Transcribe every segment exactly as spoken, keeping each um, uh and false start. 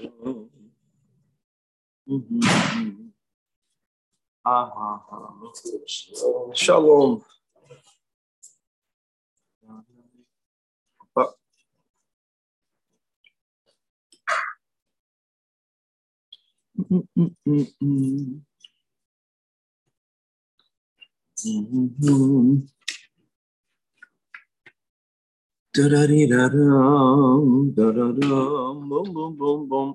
Mm-hmm. Uh-huh. Shalom. Mm-hmm. Mm-hmm. Da-da-dee-da-dum, da-da-dum, boom, boom, boom, boom.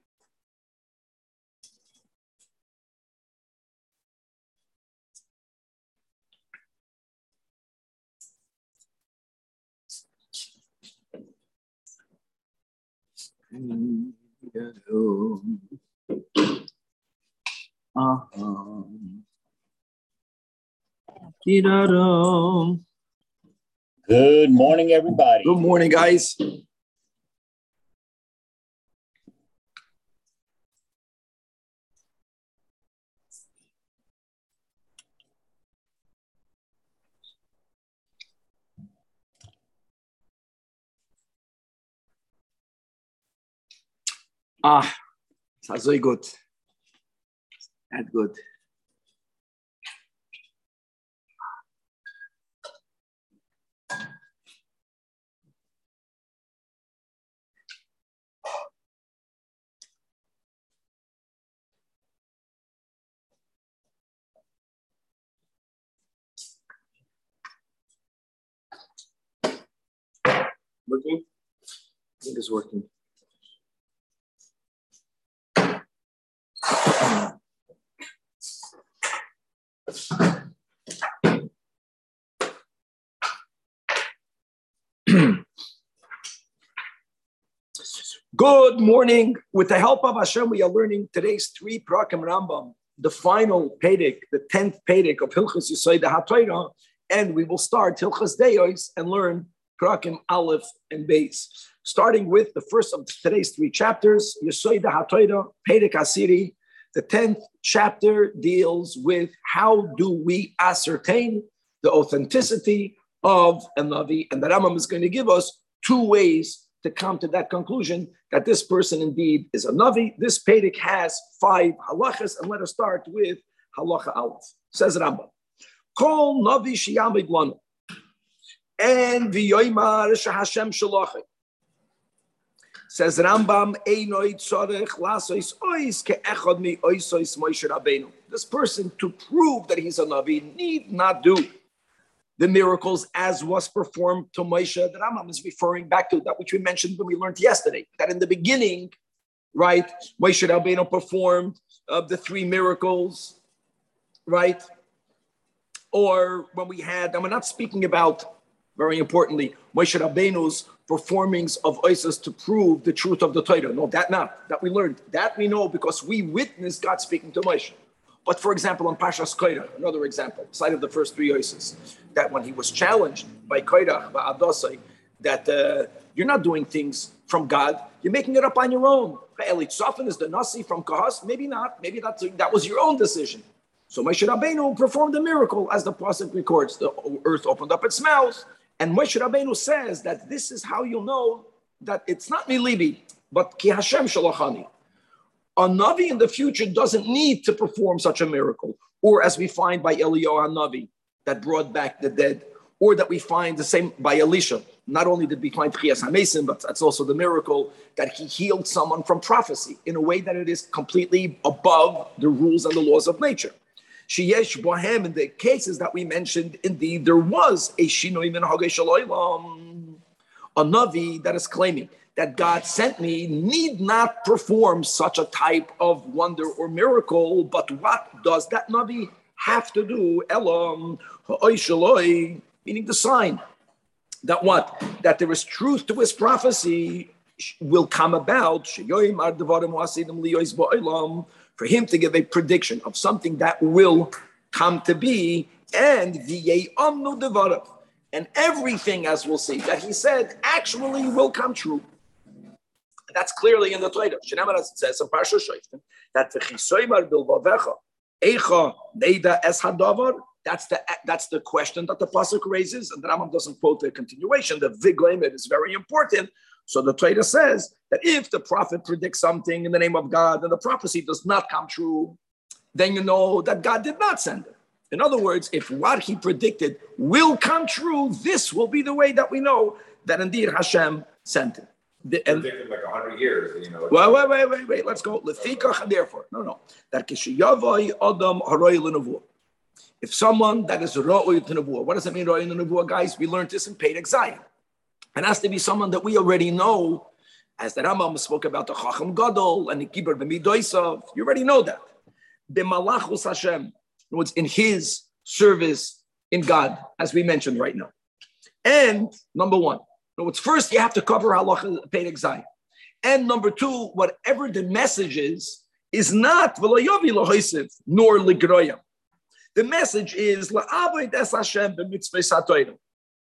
Uh-huh. Dee-da-dum. Good morning, everybody. Good morning, guys. Ah, that's very good. That's good. Working? I think it's working. Good morning. With the help of Hashem, we are learning today's three Prakim Rambam, the final Pedic, the tenth Pedic of Hilchos Yesod HaTorah, and we will start Hilchos Deos and learn Prakim Aleph and Beis. Starting with the first of today's three chapters, Yesod HaTorah, Pedic Asiri. The tenth chapter deals with how do we ascertain the authenticity of a Navi, and the Rambam is going to give us two ways to come to that conclusion that this person indeed is a Navi. This Pedic has five halachas, and let us start with halacha Aleph. Says Rambam, Kol Navi sheyamid lanu, and v'yoymar shehashem shalachim. Says Rambam, Einoi tzorech lasois ois ke'echad mi oisois Moshe Rabbeinu. This person, to prove that he's a Navi, need not do the miracles as was performed to Moshe. The Rambam is referring back to that which we mentioned when we learned yesterday, that in the beginning, right, Moshe Rabbeinu performed uh, the three miracles, right? Or when we had, and we're not speaking about, very importantly, Moshe Rabbeinu's performings of Oisos to prove the truth of the Torah. No, that not, that we learned. That we know because we witnessed God speaking to Moshe. But for example, on Pashas Korach, another example, aside of the first three Oisos, that when he was challenged by Korach, by Adosai, that uh, you're not doing things from God, you're making it up on your own. Eli Tzafin is the Nasi from Kahas? Maybe not. Maybe that's, that was your own decision. So Moshe Rabbeinu performed a miracle, as the Pasuk records. The earth opened up its mouth, and Moshe Rabbeinu says that this is how you'll know that it's not Milibi, but Ki Hashem Shalachani. A Navi in the future doesn't need to perform such a miracle, or as we find by Eliyahu Navi that brought back the dead, or that we find the same by Elisha. Not only did we find Tchias HaMesim, but that's also the miracle that he healed someone from prophecy in a way that it is completely above the rules and the laws of nature. Sheyesh Bohem, in the cases that we mentioned, indeed, there was a Shinoi Min Hagei Shalaylam, a Navi that is claiming that God sent me need not perform such a type of wonder or miracle, but what does that Navi have to do? Elam, Ha'oi Shaloi, meaning the sign that what? That there is truth to his prophecy will come about, for him to give a prediction of something that will come to be, and and everything, as we'll see, that he said actually will come true. That's clearly in the Torah. It says in Parsha Shoftim that that's the that's the question that the pasuk raises, and the Rambam doesn't quote the continuation. The Vigoimed is very important. So the Torah says that if the prophet predicts something in the name of God and the prophecy does not come true, then you know that God did not send it. In other words, if what he predicted will come true, this will be the way that we know that indeed Hashem sent it. The, and, predicted like a hundred years, you know. Wait, wait, wait, wait, wait. Let's go. Lefikach, therefore, no, no. That kishiyavai adam haroy l'nevuah. If someone that is ro'y to nevuah, what does it mean ro'y to nevuah, guys? We learned this in Perek Zayin. It has to be someone that we already know, as the Rambam spoke about the Chacham Gadol and the Kibbur b'midoisav. You already know that. B'malachus Hashem. In other words, in his service in God, as we mentioned right now. And number one, in other words, first you have to cover halacha Perek Zayin. And number two, whatever the message is, is not v'lo yovi lo hoisif nor ligroyam. The message is la'avod es Hashem b'mitzvos ha'torah.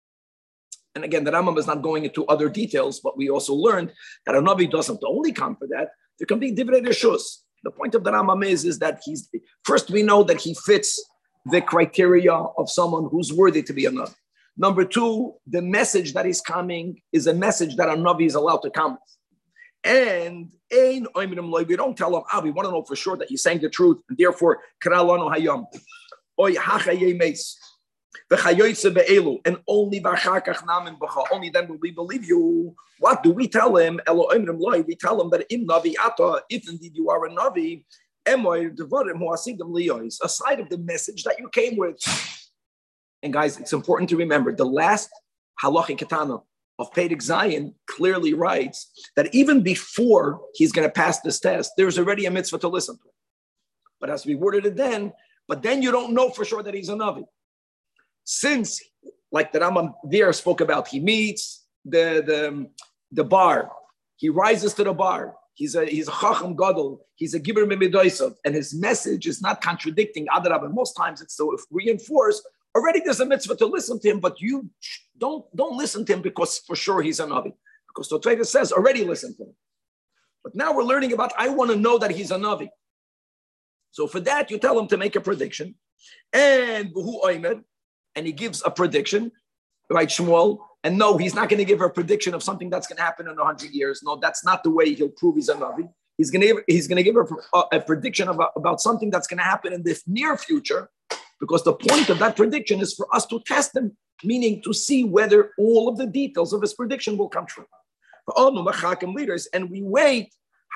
And again, the Rambam is not going into other details, but we also learned that a Navi doesn't only come for that. There can be divrei reshus. The point of the Rambam is, is that he's, first we know that he fits the criteria of someone who's worthy to be a Navi. Number two, the message that is coming is a message that a Navi is allowed to come with. And we don't tell him, ah, we want to know for sure that he's saying the truth, and therefore, kralano hayam, oy hachaye meis, v'chayoyse be'elu, and only v'achakach namin b'cha, only then will we believe you. What do we tell him? Elo oimrim loy, we tell him that im navi ata, if indeed you are a navi, emoy devarim hu asigdam liyois, aside of the message that you came with. And guys, it's important to remember the last halachi katana of Perek Zayin clearly writes that even before he's going to pass this test, there's already a mitzvah to listen to him. But as we worded it then, but then you don't know for sure that he's a Navi. Since, like the Rambam there spoke about, he meets the, the, the bar, he rises to the bar, he's a he's a Chacham Gadol, he's a Gibber Mimidoisav, and his message is not contradicting Adarab, and most times it's to reinforce. Already there's a mitzvah to listen to him, but you don't, don't listen to him because for sure he's a Navi. Because the Torah says already listen to him. But now we're learning about, I want to know that he's a Navi. So for that, you tell him to make a prediction. And Buhu Oimer, and he gives a prediction, right, Shmuel? And no, he's not going to give a prediction of something that's going to happen in a hundred years. No, that's not the way he'll prove he's a Navi. He's going to give, he's going to give a, a, a prediction about, about something that's going to happen in the near future. Because the point of that prediction is for us to test him, meaning to see whether all of the details of his prediction will come true. And we wait,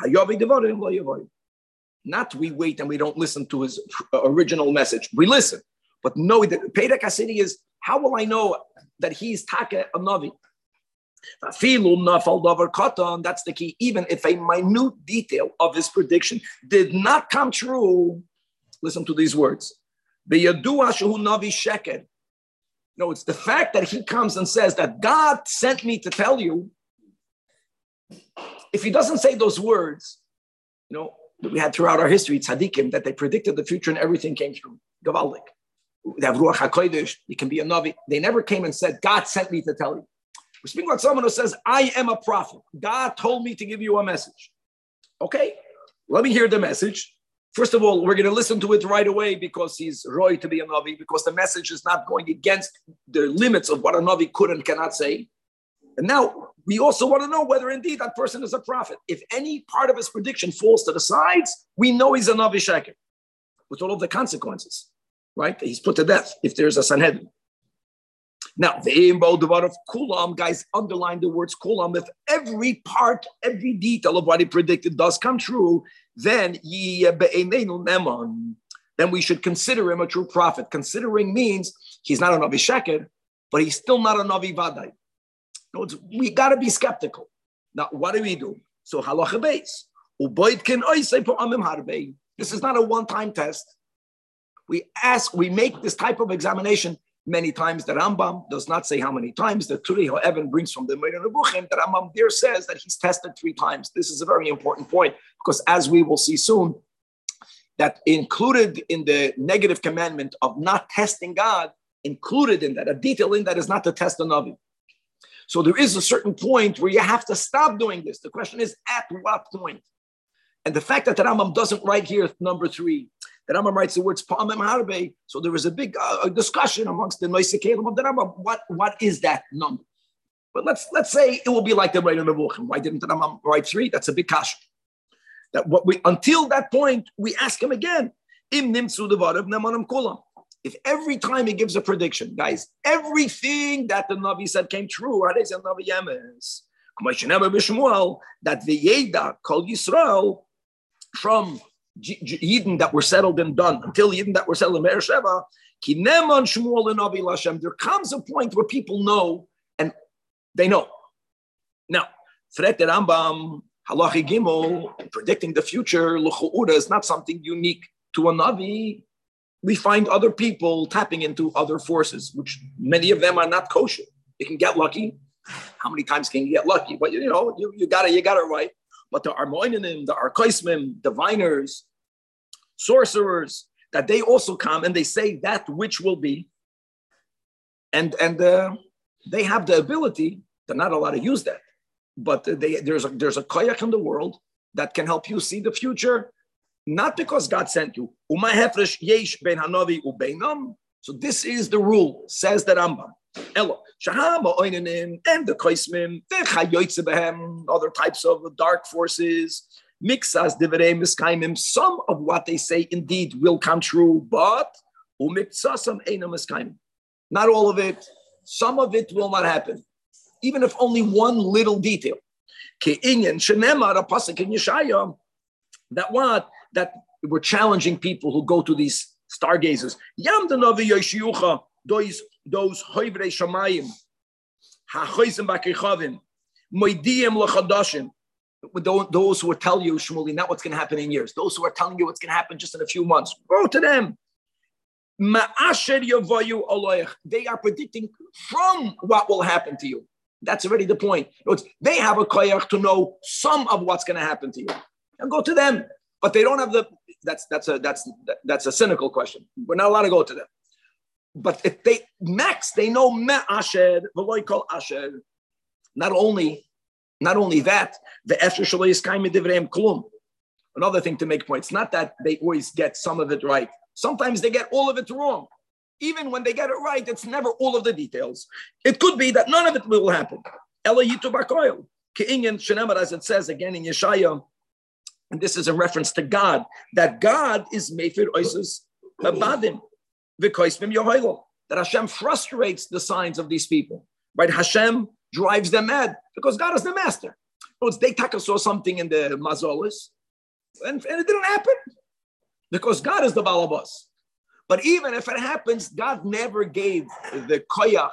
not we wait and we don't listen to his original message. We listen, but know that Perek HaSini is, how will I know that he's Take a Navi? That's the key. Even if a minute detail of his prediction did not come true, listen to these words. No, it's the fact that he comes and says that God sent me to tell you. If he doesn't say those words, you know, we had throughout our history, tzaddikim, that they predicted the future and everything came true. Gavaldik. They have Ruach HaKodesh, you can be a Navi. They never came and said, God sent me to tell you. We're speaking about someone who says, I am a prophet. God told me to give you a message. Okay, let me hear the message. First of all, we're going to listen to it right away because he's roy to be a Navi, because the message is not going against the limits of what a Navi could and cannot say. And now we also want to know whether indeed that person is a prophet. If any part of his prediction falls to the sides, we know he's a Navi Sheker with all of the consequences, right? He's put to death if there's a Sanhedrin. Now, the Devar of Kulam, guys, underline the words Kulam. If every part, every detail of what he predicted does come true, then then we should consider him a true prophet. Considering means he's not a Navi Sheker, but he's still not a Navi Vadai. No, we got to be skeptical. Now, what do we do? So halacha beis. This is not a one-time test. We ask, we make this type of examination many times. The Rambam does not say how many times. The Turei Ha'evan brings from the Moreh Nevuchim. The Rambam there says that he's tested three times. This is a very important point because, as we will see soon, that included in the negative commandment of not testing God, included in that, a detail in that is not to test the Navi. So there is a certain point where you have to stop doing this. The question is, at what point? And the fact that the Rambam doesn't write here number three, the Rambam writes the words Pa'amim Harbe. So there was a big uh, discussion amongst the Noisei Kelim of the Rambam. What, what is that number? But let's let's say it will be like the right in the Nevuchim. Why didn't the Rambam write three? That's a big kasha. That what we until that point we ask him again. Im nimtzu devarav nemanam kulam. If every time he gives a prediction, guys, everything that the Navi said came true, Navi Yemes, that the Yeda called Yisrael from Yidden that were settled and done until Yidden that were settled in Beersheba, there comes a point where people know and they know. Now, Fret Rambam, Halachi Gimel, predicting the future, L'chu'ura is not something unique to a Navi. We find other people tapping into other forces, which many of them are not kosher. You can get lucky. How many times can you get lucky? But you know, you, you got it, you got it right. But the Armoinim, the Arkoismim, diviners, sorcerers, that they also come and they say that which will be. And, and uh, they have the ability, they're not allowed to use that. But they, there's a there's a koyach in the world that can help you see the future. Not because God sent you. So this is the rule, says the Rambam. And the Koismim, other types of dark forces, mixas divrei miskaimim. Some of what they say indeed will come true, but not all of it. Some of it will not happen, even if only one little detail. That what? That we're challenging people who go to these stargazers. Yam the Navi Yeshiyucha, those those hoivrei shamayim, hachoizim bakichavim, moidiyim lachadashim. Those who will tell you, Shmuley, not what's going to happen in years. Those who are telling you what's going to happen just in a few months. Go to them. Ma'asher yavayu aloich. They are predicting from what will happen to you. That's already the point. They have a koyach to know some of what's going to happen to you. And go to them. But they don't have the, that's that's a that's that's a cynical question. We're not allowed to go to them. But if they, max, they know me'asher, v'loy kol asher. Not only, not only that, the efshar shelo yiskayim midivreim klum. Another thing to make points, not that they always get some of it right. Sometimes they get all of it wrong. Even when they get it right, it's never all of the details. It could be that none of it will happen. Ela yitu bakoil. Ke'inyan shenemar, as it says again in Yeshaya, and this is a reference to God, that God is Mephir Oisus Abadim, V'koismim Yohaylo, that Hashem frustrates the signs of these people, right? Hashem drives them mad because God is the master. It's they taka saw something in the Mazolis, and, and it didn't happen because God is the Balabas. But even if it happens, God never gave the koyach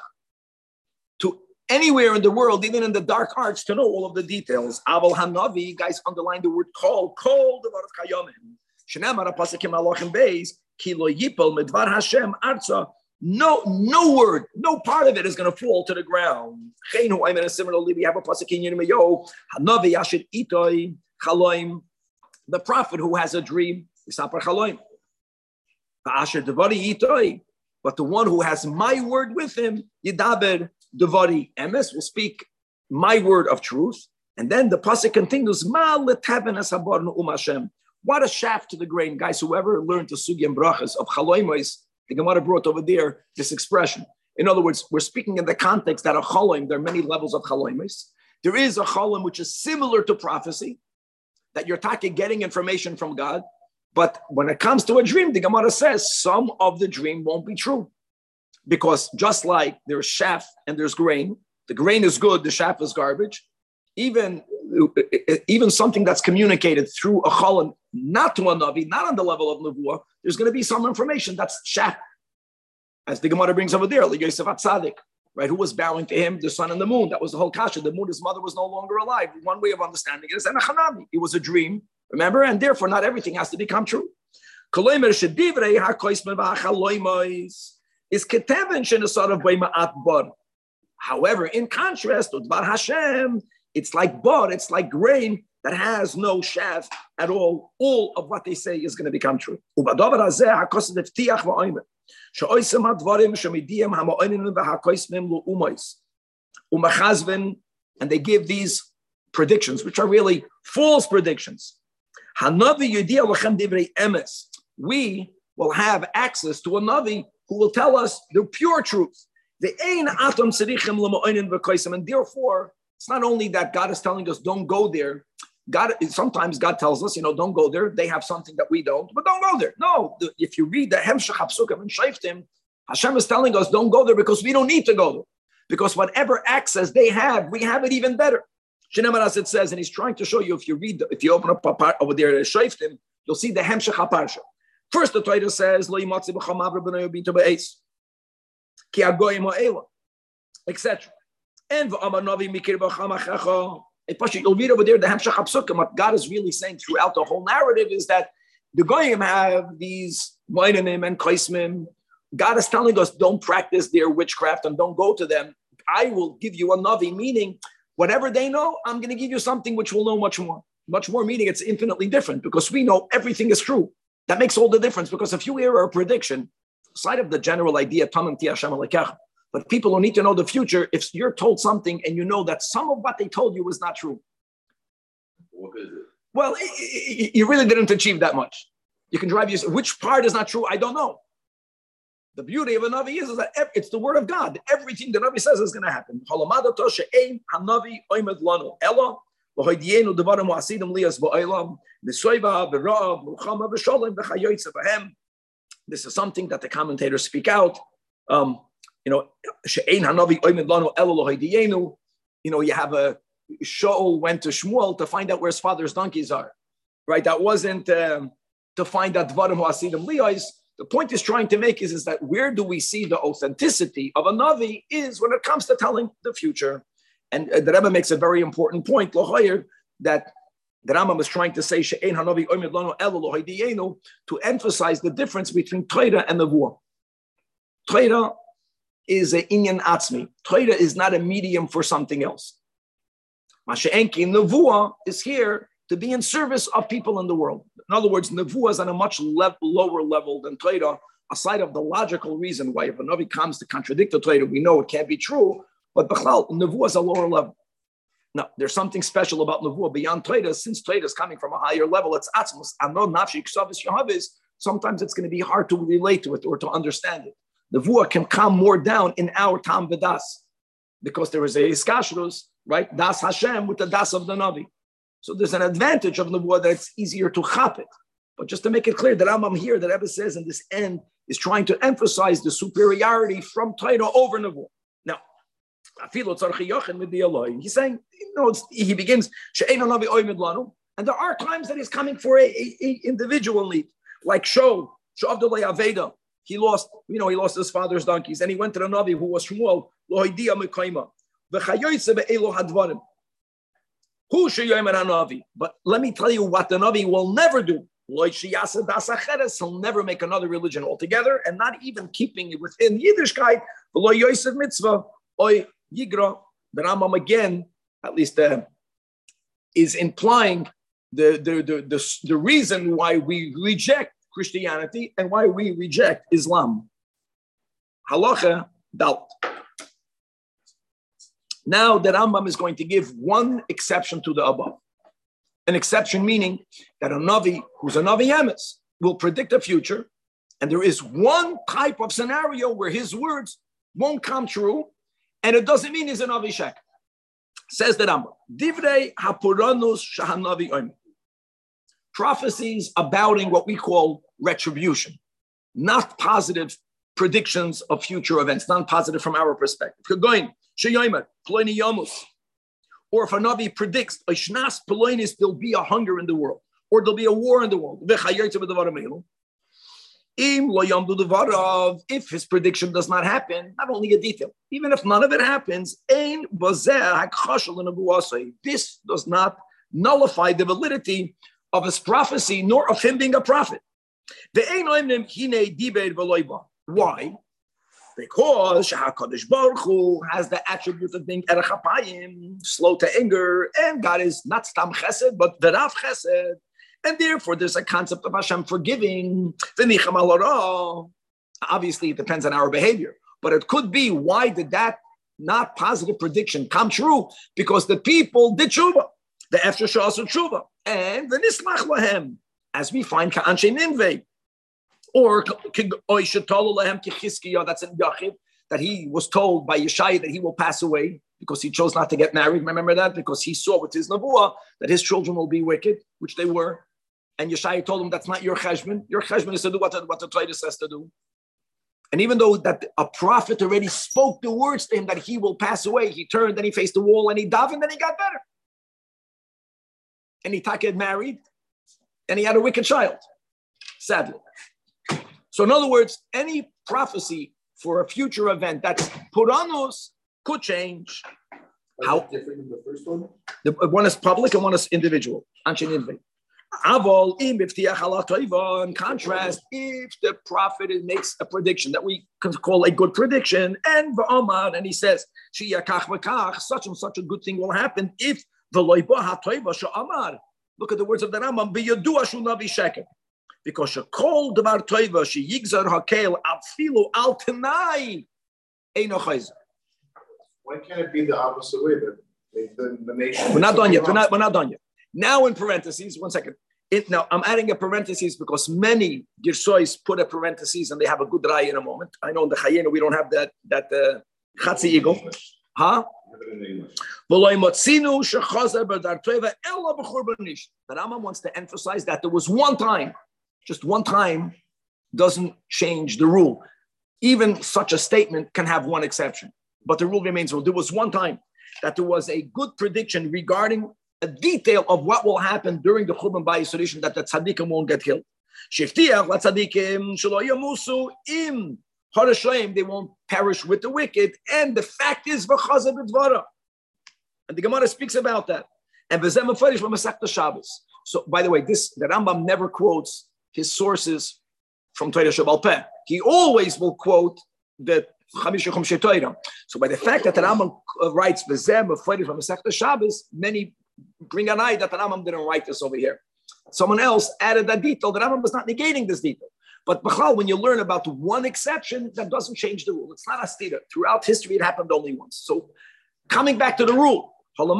to anywhere in the world, even in the dark arts, to know all of the details. Aval Hanavi, guys, underline the word call. Call the word of Kayomim. Shenamar apasekim alochem beis kilo yipol medvar Hashem arza. No, no word, no part of it is going to fall to the ground. Chenu, I mean, similarly, we have a pasuk in Yirmiyahu. Hanavi yashid itoi chaloim. The prophet who has a dream is apar chaloim. Va'asher devari itoi. But the one who has my word with him, yidaber Devari emes, will speak my word of truth. And then the pasuk continues, Ma letaven es habarnu um Hashem. What a shaft to the grain, guys. Whoever learned the sugi and brachas of chaloimos, the Gemara brought over there this expression. In other words, we're speaking in the context that a chaloim, there are many levels of chaloimos. There is a chaloim which is similar to prophecy, that you're talking getting information from God. But when it comes to a dream, the Gemara says some of the dream won't be true. Because just like there's chaff and there's grain, the grain is good, the chaff is garbage. Even, even something that's communicated through a cholim, not to a navi, not on the level of nevuah, there's going to be some information that's chaff. As the Gemara brings over there, like Yosef Atzadik, right? Who was bowing to him, the sun and the moon. That was the whole kasha. The moon, his mother was no longer alive. One way of understanding it is enachanavi. It was a dream, remember? And therefore, not everything has to become true. Is keteven shenesarav b'ma'at bar. However, in contrast to Dvar Hashem, it's like bar, it's like grain that has no chaff at all. All of what they say is going to become true. Ubadavar hazeh hakosid evtiach va'omer she'oisem hadvarim shemidiyem ha'ma'onim v'hakoismim lu'umois umachazven, and they give these predictions, which are really false predictions. Hanavi yudiyah lachem divrei emes. We will have access to a navi who will tell us the pure truth. The ein atom tzrichim l'ma'onin v'koisem, and therefore it's not only that God is telling us don't go there. God sometimes God tells us, you know, don't go there. They have something that we don't, but don't go there. No, the, if you read the Hemshech HaPsukim and Shoftim, Hashem is telling us don't go there because we don't need to go there. Because whatever access they have, we have it even better. Shneimar, as it says, and he's trying to show you, if you read, if you open up a part over there, Shoftim, you'll see the Hemshech HaParsha. First, the Torah says, Lo yimatzi b'cham avra b'nei ubinto b'eis, ki agoyim ha'ela, et cetera. And v'amar navi mikir b'cham achecha. You'll read over there the Hemshech HaPsukim. What God is really saying throughout the whole narrative is that the goyim have these moidanim and kaismim. God is telling us don't practice their witchcraft and don't go to them. I will give you a navi, meaning whatever they know, I'm going to give you something which will know much more. Much more meaning it's infinitely different because we know everything is true. That makes all the difference because if you hear a prediction, aside of the general idea, Tamim ti Hashem alekecha, but people who need to know the future, if you're told something and you know that some of what they told you was not true. What is it? Well, you really didn't achieve that much. You can drive you. Which part is not true? I don't know. The beauty of a Navi is, is that it's the word of God. Everything the Navi says is going to happen. This is something that the commentators speak out. Um, You know, you know, you have a Shaul went to Shmuel to find out where his father's donkeys are, right? That wasn't um, to find out Dvarim Hasidim Liyos. The point is trying to make is, is that where do we see the authenticity of a Navi is when it comes to telling the future. And uh, the Rebbe makes a very important point, that the Rambam was trying to say to emphasize the difference between Torah and Nevuah. Torah is a inyan atzmi. Torah is not a medium for something else. Masha'enki, Nevuah is here to be in service of people in the world. In other words, Nevuah is on a much le- lower level than Torah, aside of the logical reason why if a Navi comes to contradict the Torah, we know it can't be true, but B'chlal, Nevuah is a lower level. Now, there's something special about Nevuah beyond Torah. Since Torah is coming from a higher level, it's atzmos. Ano nafshi ksavis yahavis. Sometimes it's going to be hard to relate to it or to understand it. Nevuah can come more down in our Tam V'das because there is a iskashrus, right? Das Hashem with the das of the Navi. So there's an advantage of Nevuah that it's easier to chap it. But just to make it clear, that Rambam here, that Rebbe says in this end, is trying to emphasize the superiority from Torah over Nevuah. Now, he's saying, you know, he begins, and there are times that he's coming for a, a, a individual need, like Sho, Sho Avdolai Aveda. He lost, you know, he lost his father's donkeys, and he went to the Navi who was Shmuel. But let me tell you what the Navi will never do. He'll never make another religion altogether, and not even keeping it within Yiddishkeit. The Rambam again, at least, uh, is implying the, the, the, the, the reason why we reject Christianity and why we reject Islam. Halacha Dalet. Now the Rambam is going to give one exception to the above. An exception meaning that a Navi, who's a Navi Emes, will predict the future, and there is one type of scenario where his words won't come true, and it doesn't mean he's a Navi Shek. Says the Rambam, Divrei Hapuranus Shahanavi Omer. Prophecies abounding what we call retribution, not positive predictions of future events, not positive from our perspective. Or if a Navi predicts, there'll be a hunger in the world, or there'll be a war in the world. If his prediction does not happen, not only a detail, even if none of it happens, this does not nullify the validity of his prophecy, nor of him being a prophet. Why? Because HaKadosh Baruch Hu has the attribute of being erech hapayim, slow to anger, and God is not stam chesed, but verav chesed. And therefore, there's a concept of Hashem forgiving. Obviously, it depends on our behavior, but it could be, why did that not positive prediction come true? Because the people did tshuva, the efshar sha'asu tshuva, and the nismach lahem, as we find ka'anshe Ninveh, or oishetolu lahem kichizkiya, that's in Yachid, that he was told by Yeshaya that he will pass away because he chose not to get married. Remember that? Because he saw with his Nebuah that his children will be wicked, which they were. And Yeshaya told him, that's not your cheshbon. Your cheshbon is to do what the, what the Torah says to do. And even though that a prophet already spoke the words to him that he will pass away, he turned and he faced the wall and he davened and he got better. And he got married and he had a wicked child, sadly. So in other words, any prophecy for a future event that's Puranos could change. How different than the first one? The, one is public and one is individual. Aval im b'ftiach ala toiva. In contrast, if the prophet makes a prediction that we can call a good prediction, and v'amar, and he says, "Sheyakach v'kach," such and such a good thing will happen if the loiba hatoiva she'amar. Look at the words of the Rambam. B'yadua shu navi sheker, because shekol devar toiva sheyigzar hakel afilu al tenai eino chayzer. Why can't it be the opposite way? That the, the nation. We're not done yet. We're not. We're not done yet. Now in parentheses, one second. It, now I'm adding a parentheses because many Girsois put a parentheses and they have a good raya in a moment. I know in the Chayena we don't have that that uh, Chatzi Eagle. Huh? The Rambam wants to emphasize that there was one time, just one time doesn't change the rule. Even such a statement can have one exception, but the rule remains rule. There was one time that there was a good prediction regarding a detail of what will happen during the Churban Bayis edition, that the tzaddikim won't get killed. Shiftiach la tzaddikim shelo yamusu im harashoim, they won't perish with the wicked. And the fact is, v'chazav b'dvara. And the Gemara speaks about that. And v'zeh mefarish v'masechta Shabbos. So, by the way, this the Rambam never quotes his sources from Torah Shebal Peh. He always will quote the Chamisha Chumshei Torah. So, by the fact that the Rambam writes v'zeh mefarish v'masechta Shabbos, many bring an eye that the Rambam didn't write this over here. Someone else added that detail. The Rambam was not negating this detail. But Bechal, when you learn about one exception, that doesn't change the rule. It's not a stira. Throughout history, it happened only once. So coming back to the rule. So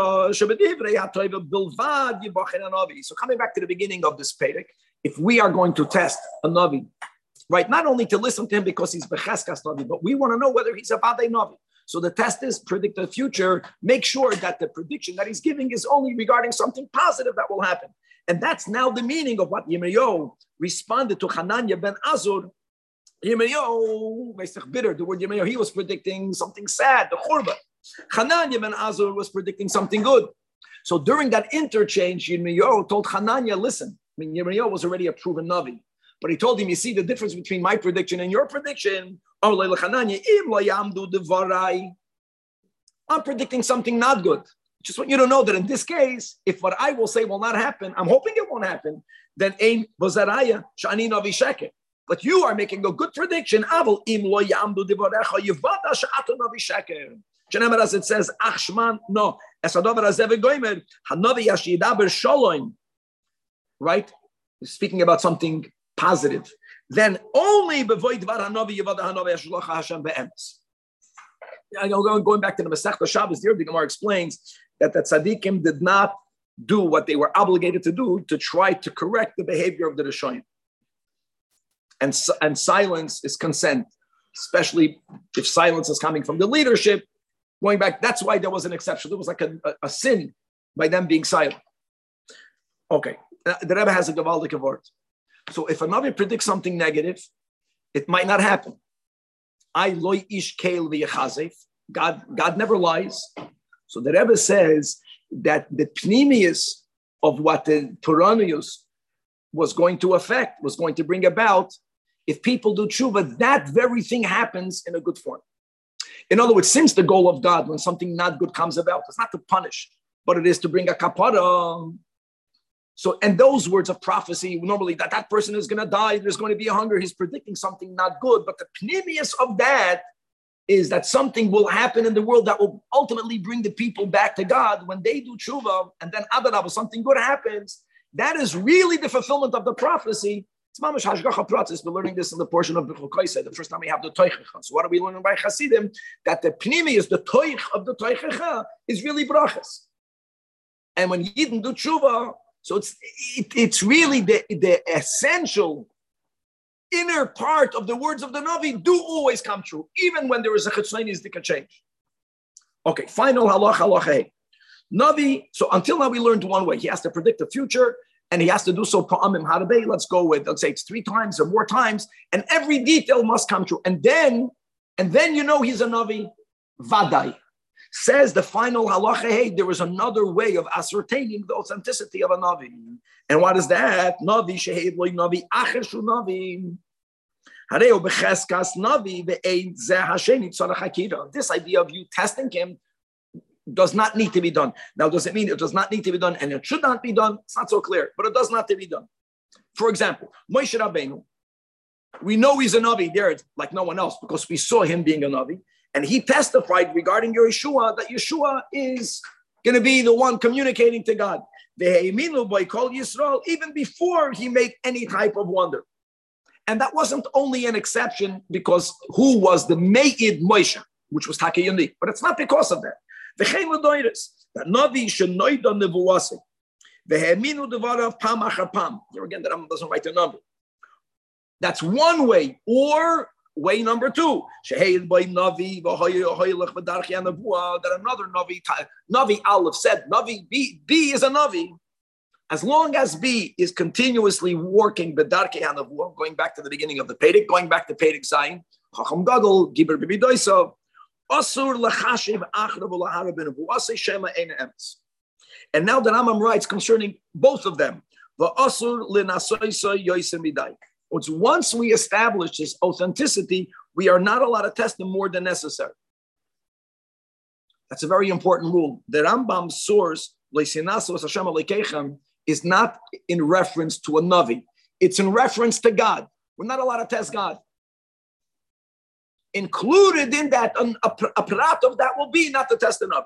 coming back to the beginning of this Perek, if we are going to test a Navi, right, not only to listen to him because he's Becheskas Navi, but we want to know whether he's a Vadei Navi. So the test is predict the future. Make sure that the prediction that he's giving is only regarding something positive that will happen. And that's now the meaning of what Yirmiyahu responded to Hananiah ben Azur. Yirmiyahu, bitter, the word Yirmiyahu, he was predicting something sad, the Churban. Hananiah ben Azur was predicting something good. So during that interchange, Yirmiyahu told Hananiah, listen, I mean, Yirmiyahu was already a proven Navi. But he told him, you see the difference between my prediction and your prediction. I'm predicting something not good. Just want you to know that in this case, if what I will say will not happen, I'm hoping it won't happen, then ein bozaraya shani navi sheker. But you are making a good prediction. Aval im lo yamdu divarecha yivada she'atu navi sheker. Shenemar, as it says, achshman no esadover azev goimer hanavi yashidaber shalom. Right, speaking about something positive. Then only bevoid var hanavi yivada hanavi yashlocha Hashem be'emes. Going back to the Masechta Shabbos, the Gemara explains that the tzaddikim did not do what they were obligated to do to try to correct the behavior of the Rishonim. And, and silence is consent, especially if silence is coming from the leadership. Going back, that's why there was an exception. There was like a, a, a sin by them being silent. Okay, the Rebbe has a Gavaldik word. So if a Navi predicts something negative, it might not happen. I loy ish keil v'yechazef. God, God never lies. So the Rebbe says that the pnimius of what the Puranius was going to affect, was going to bring about, if people do tshuva, that very thing happens in a good form. In other words, since the goal of God, when something not good comes about, it's not to punish, but it is to bring a kapara. So, and those words of prophecy, normally that that person is going to die, there's going to be a hunger, he's predicting something not good. But the pnimius of that is that something will happen in the world that will ultimately bring the people back to God when they do tshuva, and then adarabah, something good happens. That is really the fulfillment of the prophecy. It's mamash hashgacha pratis. We're learning this in the portion of Bechul Kaiseh. The first time we have the toichecha. So what are we learning by Chasidim? That the pnimius, the toich of the toichecha, is really brachas. And when Yidden do tshuva, so it's it, it's really the, the essential inner part of the words of the Navi do always come true, even when there is a chitzonius that can change. Okay, final halacha, halacha. Navi, so until now we learned one way. He has to predict the future, and he has to do so pa'amim harabei. Let's go with, let's say it's three times or more times, and every detail must come true. And then, and then you know he's a Navi, vadai. Says the final halacha, hey, there is another way of ascertaining the authenticity of a Navi. And what is that? Navi shehed loy Navi acher shu Navi. Hareo becheskas Navi ve'ein zeh hasheni tzarach hakira. This idea of you testing him does not need to be done. Now, does it mean it does not need to be done and it should not be done? It's not so clear, but it does not have to be done. For example, Moshe Rabbeinu, we know he's a Navi there like no one else because we saw him being a Navi. And he testified regarding Yeshua that Yeshua is going to be the one communicating to God. By called Yisrael even before he made any type of wonder. And that wasn't only an exception because who was the Me'id Moshe, which was Takayundi, but it's not because of that. That Navi should know the Nevuase. Veheminu devarav pam achar pam. Here again, the Rambam doesn't write the number. That's one way, or way number two, Sheheid by Navi, that another Navi, Navi Aleph said, Navi B, B is a Navi. As long as B is continuously working B'darkei HaNavuah, going back to the beginning of the Pedic, going back to Pedic Zayin, Chacham Gadol, Giber Bibidoisav, Asur L'chashiv Achrav L'hara B'Nevuah, Shema Ein Emes. And now the Rambam writes concerning both of them, V'asur L'nasoisa Yoisem Midai. It's once we establish this authenticity, we are not allowed to test them more than necessary. That's a very important rule. The Rambam's source, is not in reference to a Navi. It's in reference to God. We're not allowed to test God. Included in that, a, a, a prat of that will be not to test the Navi.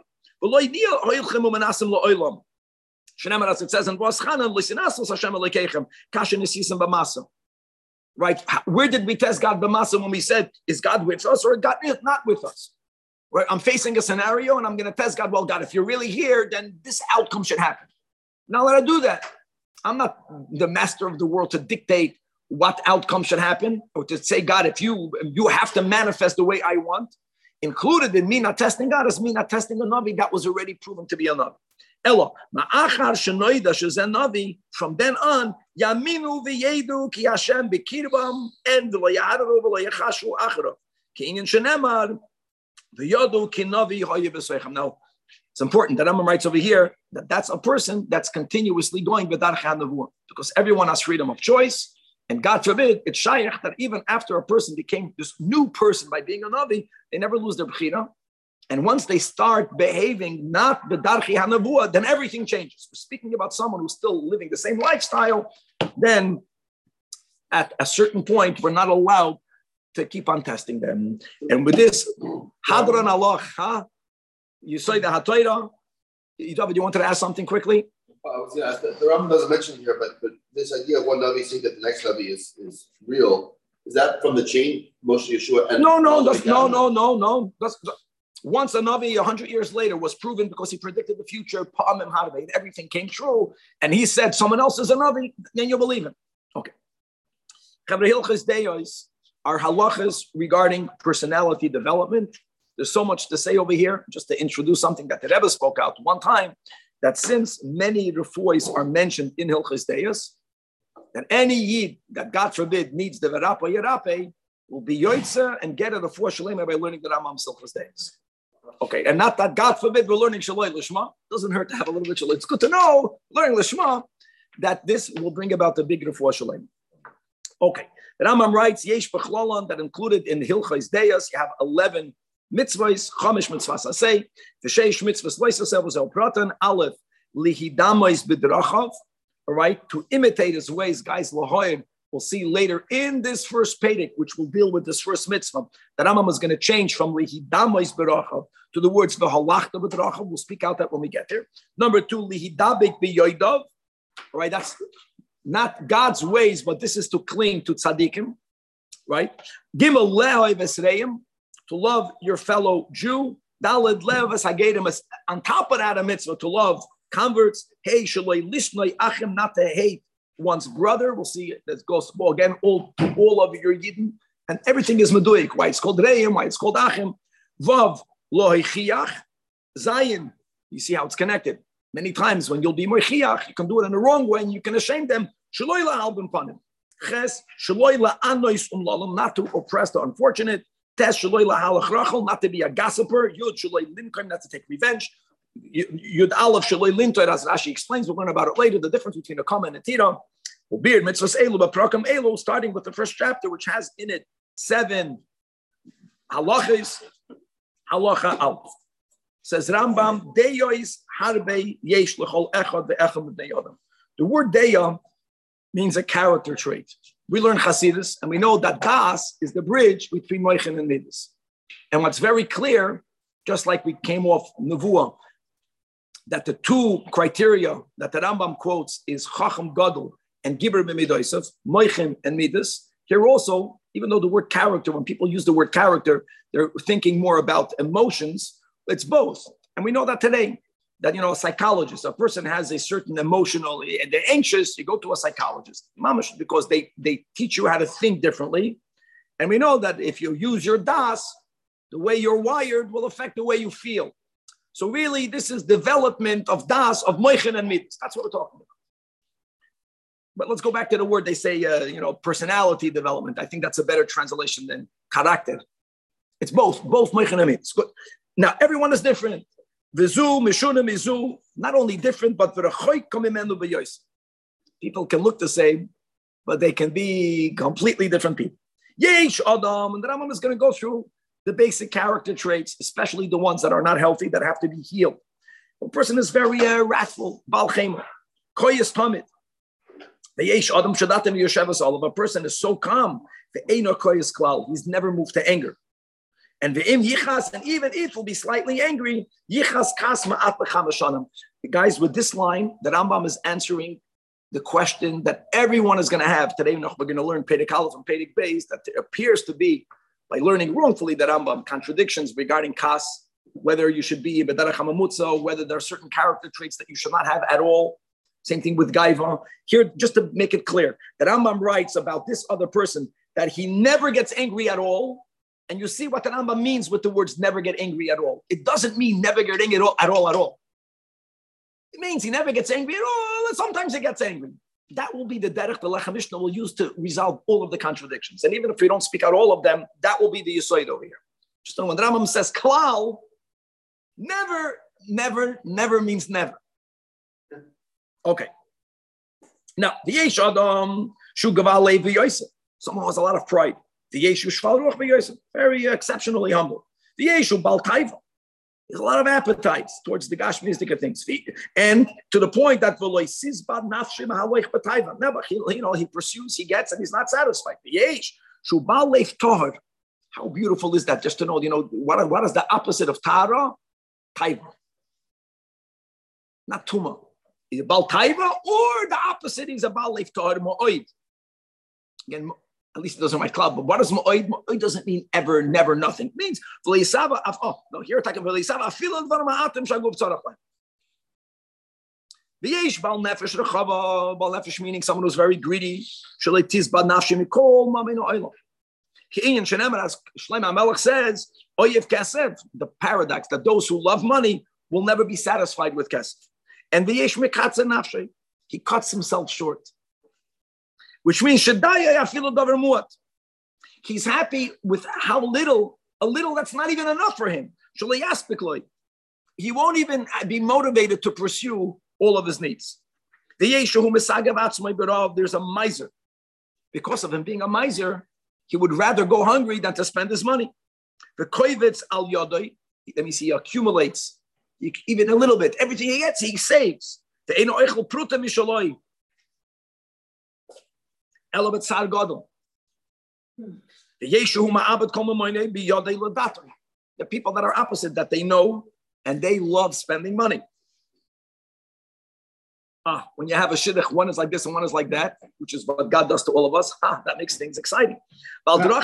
As it says in Voschanan, right? Where did we test God b'masa when we said, is God with us or God is not with us? Right? I'm facing a scenario and I'm going to test God. Well, God, if you're really here, then this outcome should happen. Now let I do that. I'm not the master of the world to dictate what outcome should happen or to say, God, if you you have to manifest the way I want. Included in me not testing God is me not testing a Navi that was already proven to be a Navi. Elo, ma'achar shenoida shezen Navi, from then on, yaminu v'yedu ki Hashem b'kirbam and v'layadaru v'layachashu acharav. Ki inyan shenemar v'yodu ki Navi hoye b'soichem. Now, it's important that Rambam writes over here that that's a person that's continuously going b'darchei HaNavuah, because everyone has freedom of choice, and God forbid, it's shayach that even after a person became this new person by being a Navi, they never lose their b'chira. And once they start behaving not b'darchei HaNavuah, then everything changes. We're speaking about someone who's still living the same lifestyle, then at a certain point, we're not allowed to keep on testing them. And with this, Hadran Allah, huh? You say the HaTorah. David, you wanted to ask something quickly? Well, I was going to ask, the, the Rambam doesn't mention here, but, but this idea of one Navi saying that the next Navi is, is real, is that from the chain, Moshe Yeshua? And no, no, that's, no, no, no, no. That's, once a Navi, a hundred years later, was proven because he predicted the future, Pa'amim Harvey, everything came true, and he said someone else is a Navi, then you believe him. Okay. Chavre Hilchos Deos are halachas regarding personality development. There's so much to say over here, just to introduce something that the Rebbe spoke out one time, that since many refuahs are mentioned in Hilchos Deos, that any yid that, God forbid, needs the Verapa Yerape will be yoitza and get a refuah shalema by learning the Rambam Hilchos Deos. Okay, and not that, God forbid, we're learning Shaloi Lishma. Doesn't hurt to have a little bit Shaloi. It's good to know, learning Lishma, that this will bring about the big refuah shalema. Okay, the Rambam writes, Yesh B'chlolon, that included in Hilchos Deos, you have eleven mitzvahs, chamish mitzvahs asay, v'sheish mitzvahs loisaseh v'zel pratan, aleph, lihidamois b'drachav, all right, to imitate his ways, guys, lahoyim, we'll see later in this first Pedic, which will deal with this first mitzvah, that Rambam is going to change from lihidamois b'drachav to the words v'halachta b'drachav. We'll speak out that when we get there. Number two, lihidabik b'yoidav, all right, that's not God's ways, but this is to cling to tzaddikim, right? Gimel le'oi v'sreim, to love your fellow Jew. Daled levas hagedim, on top of that a mitzvah to love converts. Hey, shaloi lishnoi achim, not to hate one's brother. We'll see that goes well, again all to all of your Yidden, and everything is meduik. Why it's called Reim, why it's called Achim. Vav lo hichiach Zayin. You see how it's connected. Many times when you'll be moichiach, you can do it in the wrong way, and you can shame them. Shaloi la'albim panim. Ches shaloi la'anois umlalam, not to oppress the unfortunate. Tes shaloi la'halach rachel, not to be a gossiper. Yud shaloi limkaim, not to take revenge. Yud Aleph Shaloi Lintoid, as Rashi explains, we'll learn about it later, the difference between a Kama and a Tira. Beard Mitzvahs Elu, but Prakam Elu, starting with the first chapter, which has in it seven halachas, halacha Aleph. Says Rambam, Deyois Harbe Yesh L'chol Echad Ve'echad B'nei Adam. The word Deya means a character trait. We learn Hasidus, and we know that Das is the bridge between Moichin and Midas. And what's very clear, just like we came off Nevuah, that the two criteria that the Rambam quotes is Chacham Gadol and Gibber B'Midosav, Moichin and Midas. Here also, even though the word character, when people use the word character, they're thinking more about emotions. It's both. And we know that today, that, you know, a psychologist, a person has a certain emotional, and they're anxious, you go to a psychologist, mamash, because they, they teach you how to think differently. And we know that if you use your das, the way you're wired will affect the way you feel. So really, this is development of das, of moichin and midas. That's what we're talking about. But let's go back to the word they say, uh, you know, personality development. I think that's a better translation than character. It's both, both moichin and midas. Good. Now, everyone is different. Vizu, mishuna, mizu, not only different, but people can look the same, but they can be completely different people. Yesh Adam, and the Rambam is going to go through the basic character traits, especially the ones that are not healthy, that have to be healed. A person is very uh, wrathful, bal chema, koyes tamid. The yesh Adam shadatem yoshavas olav. A person is so calm, the eino koyes klal. He's never moved to anger. And the im yichas, and even if will be slightly angry, yichas kas ma'at b'chamashanim. The guys, with this line, the Rambam is answering the question that everyone is going to have today. We're going to learn Perek Aleph and Perek Beis, that there appears to be, by learning wrongfully the Rambam, contradictions regarding kas, whether you should be b'derech hamamutza, whether there are certain character traits that you should not have at all. Same thing with Gaiva. Here, just to make it clear, the Rambam writes about this other person that he never gets angry at all. And you see what the Rambam means with the words never get angry at all. It doesn't mean never get angry at all, at all, at all. It means he never gets angry at all. Sometimes he gets angry. That will be the derech the Lechem Mishnah will use to resolve all of the contradictions. And even if we don't speak out all of them, that will be the Yesod over here. Just know when the Rambam says klal, never, never, never means never. Okay. Now, the Yesh Adam, Shu Gaval Levi Yosef. Someone has a lot of pride. The Yeshu Shval Ruach B'Yosef, very exceptionally humble. The Yeshu Bal Taiva, there's a lot of appetites towards the Gashmistic things, and to the point that V'loi Sizbad Nafshim Haloich B'Taiva. Never, you know, he pursues, he gets, and he's not satisfied. The Yesh Shu Bal Leif Tohar. How beautiful is that? Just to know, you know, what, what is the opposite of Tara? Taiva, not Tuma. Is it Bal Taiva, or the opposite is a Bal Leif Tohar Mo'oid? Again. At least it doesn't write cloud, but what does Ma'oid? Ma'oid doesn't mean ever, never, nothing. It means, oh, no, here we're talking about the Yesh Bal Nefesh Rechava, Bal Nefesh meaning someone who's very greedy. Shalei Tizba Nafshi Mikol, Mamino Oilo. Ki'in Shenemer, as Shlomo HaMelech says, Oyev Kesef, the paradox that those who love money will never be satisfied with Kesef. And the Yesh Mikatze Nafshi, he cuts himself short. Which means he's happy with how little, a little that's not even enough for him. He won't even be motivated to pursue all of his needs. There's a miser. Because of him being a miser, he would rather go hungry than to spend his money. The koivitz al yodoi, let me see, he accumulates even a little bit. Everything he gets, he saves. The eno eichel pruta mishaloi. The people that are opposite, that they know and they love spending money. Ah, when you have a shidduch, one is like this and one is like that, which is what God does to all of us. Ah, that makes things exciting. You have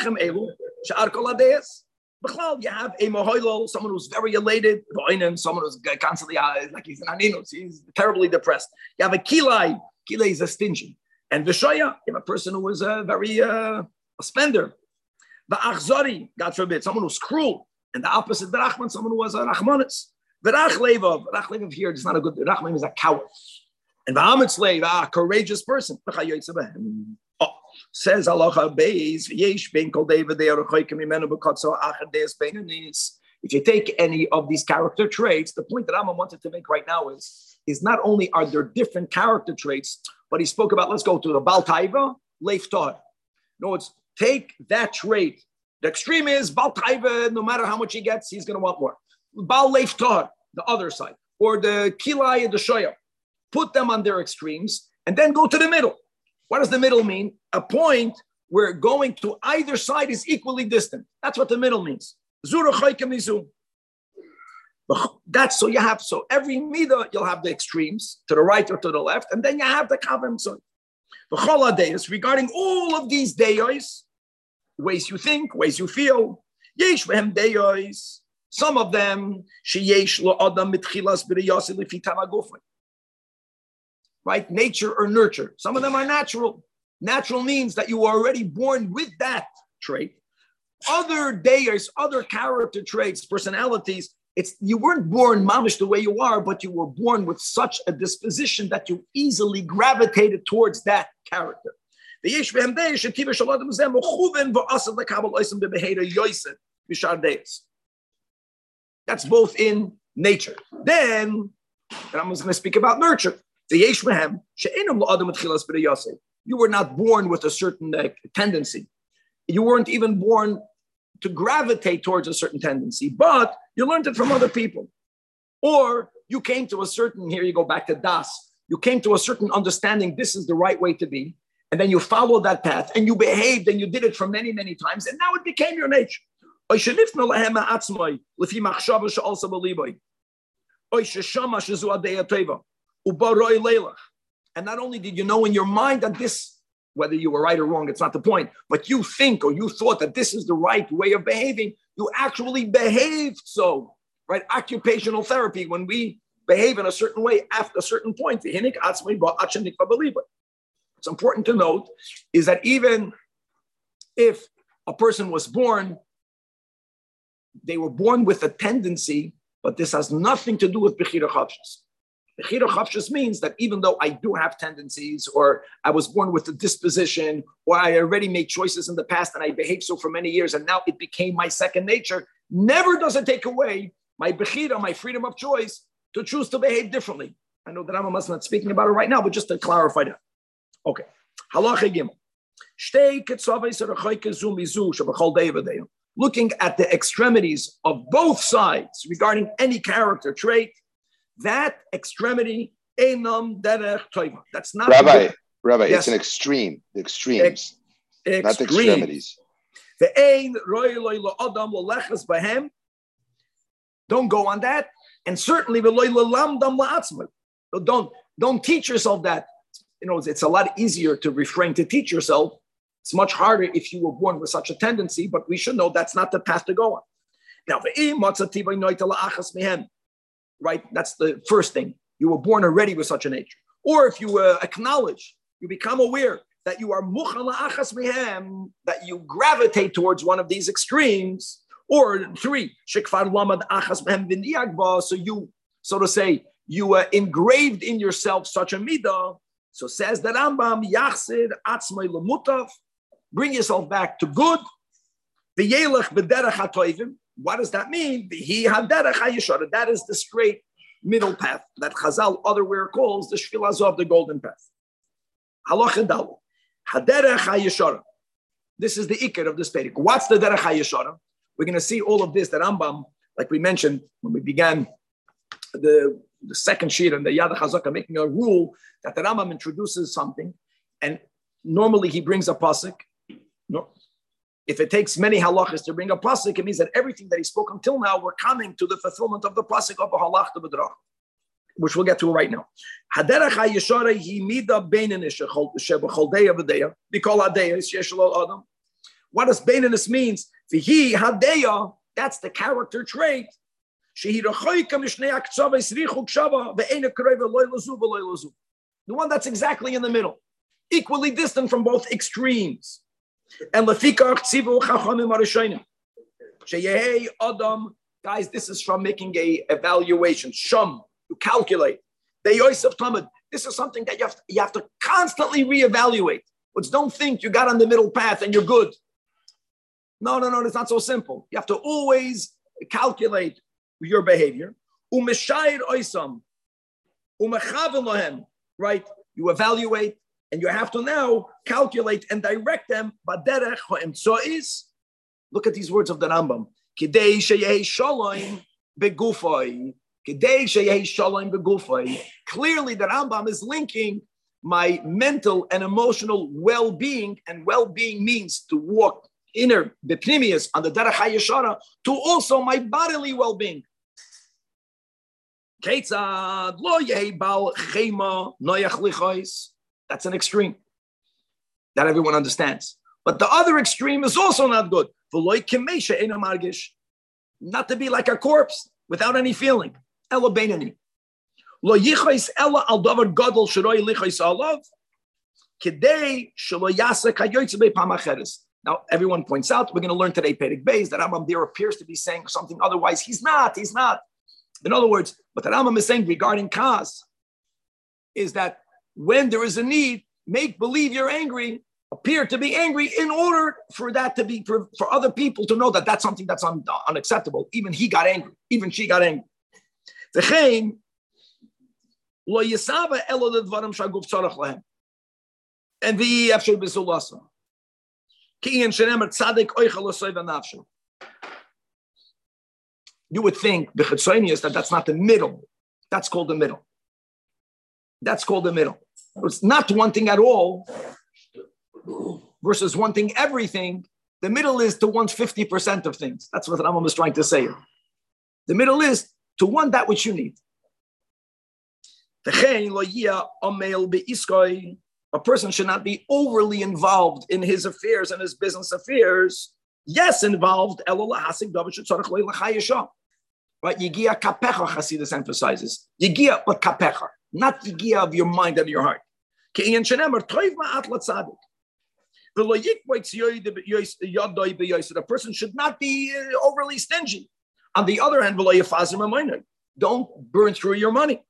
a mohoilo, someone who's very elated, someone who's constantly like he's an aninus, he's terribly depressed. You have a kilai, kilai is a stingy. And Vishoya, if a person who was a very uh, a spender. The Achzari, God forbid, someone who's cruel. And the opposite, the Rachman, someone who was a Rachmanis. The Rachlevov, Rachlevov here is not a good, Rachman is a coward. And the Amitzlev, a courageous person. Oh, says Allah Beis, Yesh Ben Kol David, they are Mimenu Bekotso Achad Deis Beinanis. If you take any of these character traits, the point that Rambam wanted to make right now is, is not only are there different character traits, but he spoke about, let's go to the Bal Taiva, Leif Tor. No, it's take that trait. The extreme is Bal Taiva, no matter how much he gets, he's going to want more. Bal Leif Tor, the other side. Or the Kilai and the Shoya. Put them on their extremes and then go to the middle. What does the middle mean? A point where going to either side is equally distant. That's what the middle means. That's so you have, so every midah, you'll have the extremes to the right or to the left, and then you have the kavim. So the chola deis, regarding all of these deis, ways you think, ways you feel, yesh vehem deis, some of them, sheyesh lo adam mitchilas b'riyasi lefi tamagofen. Right? Nature or nurture. Some of them are natural. Natural means that you were already born with that trait. Other deis, other character traits, personalities, it's you weren't born mamish the way you are, but you were born with such a disposition that you easily gravitated towards that character. That's both in nature. Then, and I'm going to speak about nurture. You were not born with a certain uh, tendency. You weren't even born to gravitate towards a certain tendency, but you learned it from other people. Or you came to a certain, here you go back to Das, you came to a certain understanding, this is the right way to be, and then you followed that path, and you behaved, and you did it for many, many times, and now it became your nature. And not only did you know in your mind that this, whether you were right or wrong, it's not the point, but you think or you thought that this is the right way of behaving, you actually behaved so, right? Occupational therapy, when we behave in a certain way after a certain point, it's important to note is that even if a person was born, they were born with a tendency, but this has nothing to do with Bechira Chavshus. Bechira Chavshus means that even though I do have tendencies, or I was born with a disposition, or I already made choices in the past and I behaved so for many years and now it became my second nature, never does it take away my Bechira, my freedom of choice to choose to behave differently. I know that I'm not speaking about it right now, but just to clarify that. Okay. Halacha Gimel. Looking at the extremities of both sides regarding any character trait, that extremity, enam derech toiva. That's not Rabbi. The, Rabbi, yes. It's an extreme. The extremes, Ex- not the extremities. The ein roy loy lo adam lo leches bahem. Don't go on that, and certainly the loy lo lamdam la atzmai. Don't don't teach yourself that. You know, it's a lot easier to refrain to teach yourself. It's much harder if you were born with such a tendency, but we should know that's not the path to go on. Now, right? That's the first thing. You were born already with such a nature. Or if you uh, acknowledge, you become aware that you are that you gravitate towards one of these extremes. Or three, so you, so to say, you uh, engraved in yourself such a midah. So says the Rambam, Yachsid atzmai lemutav, bring yourself back to good. V'yelech b'derech hatoivim. What does that mean? V'hi haderech hayishara. That is the straight middle path that Chazal otherwhere calls the Shvil Azov, the golden path. Halacha Dalet. Haderech hayishara. This is the ikar of this Perek. What's the derech hayishara? We're going to see all of this that Rambam, like we mentioned when we began the the second sheet and the Yad HaChazaka making a rule that the Rambam introduces something, and normally he brings a pasuk. No, if it takes many halachas to bring a pasuk, it means that everything that he spoke until now, we're coming to the fulfillment of the pasuk of a halach to b'drach, which we'll get to right now. Haderech hayishara hi mida beinanis shebacholdeya v'deya b'kol hadeya sheyesh lo adam. What does beinanis means? V'hi hadeya. That's the character trait. The one that's exactly in the middle. equally distant from both extremes. And lefikach tzivu chachamim arishonim. Sheyehei adam, guys, this is from making a evaluation. Sham, you calculate. The Yosef Tamid. This is something that you have to, you have to constantly reevaluate. But don't think you got on the middle path and you're good. No, no, no, it's not so simple. You have to always calculate your behavior. Umeshayir oisam, umechaven lohem, right? You evaluate, and you have to now calculate and direct them. Baderech ha'emtsois. Look at these words of the Rambam. Kidei sheyehi shalom begufay. Kidei sheyehi shalom begufay. Clearly, the Rambam is linking my mental and emotional well-being, and well-being means to walk inner bepnimius on the derech hayeshara, to also my bodily well-being. Ketzad lo yehi bal chema noyach lichois. That's an extreme that everyone understands. But the other extreme is also not good. Not to be like a corpse without any feeling. Ela beinani. Lo yichos ela al davar gadol shiroi lichos alav. Kedei shelo yasek hayotze be'pam acheres. Now, everyone points out, we're going to learn today, Perek Beis, that Rambam there appears to be saying something otherwise. He's not, he's not. In other words, what the Rambam is saying regarding Kaz is that when there is a need, make believe you're angry, appear to be angry in order for that to be, for, for other people to know that that's something that's un, unacceptable. Even he got angry. Even she got angry. And the after Bisulasa. You would think that that's not the middle. That's called the middle. That's called the middle. It's not wanting at all versus wanting everything. The middle is to want fifty percent of things. That's what Rambam is trying to say. The middle is to want that which you need. A person should not be overly involved in his affairs and his business affairs. Yes, involved. Right? Yigia kapecha, Hasidus emphasizes. Yigia, but kapecha. Not yigia of your mind and your heart. A person should not be overly stingy. On the other hand, don't burn through your money.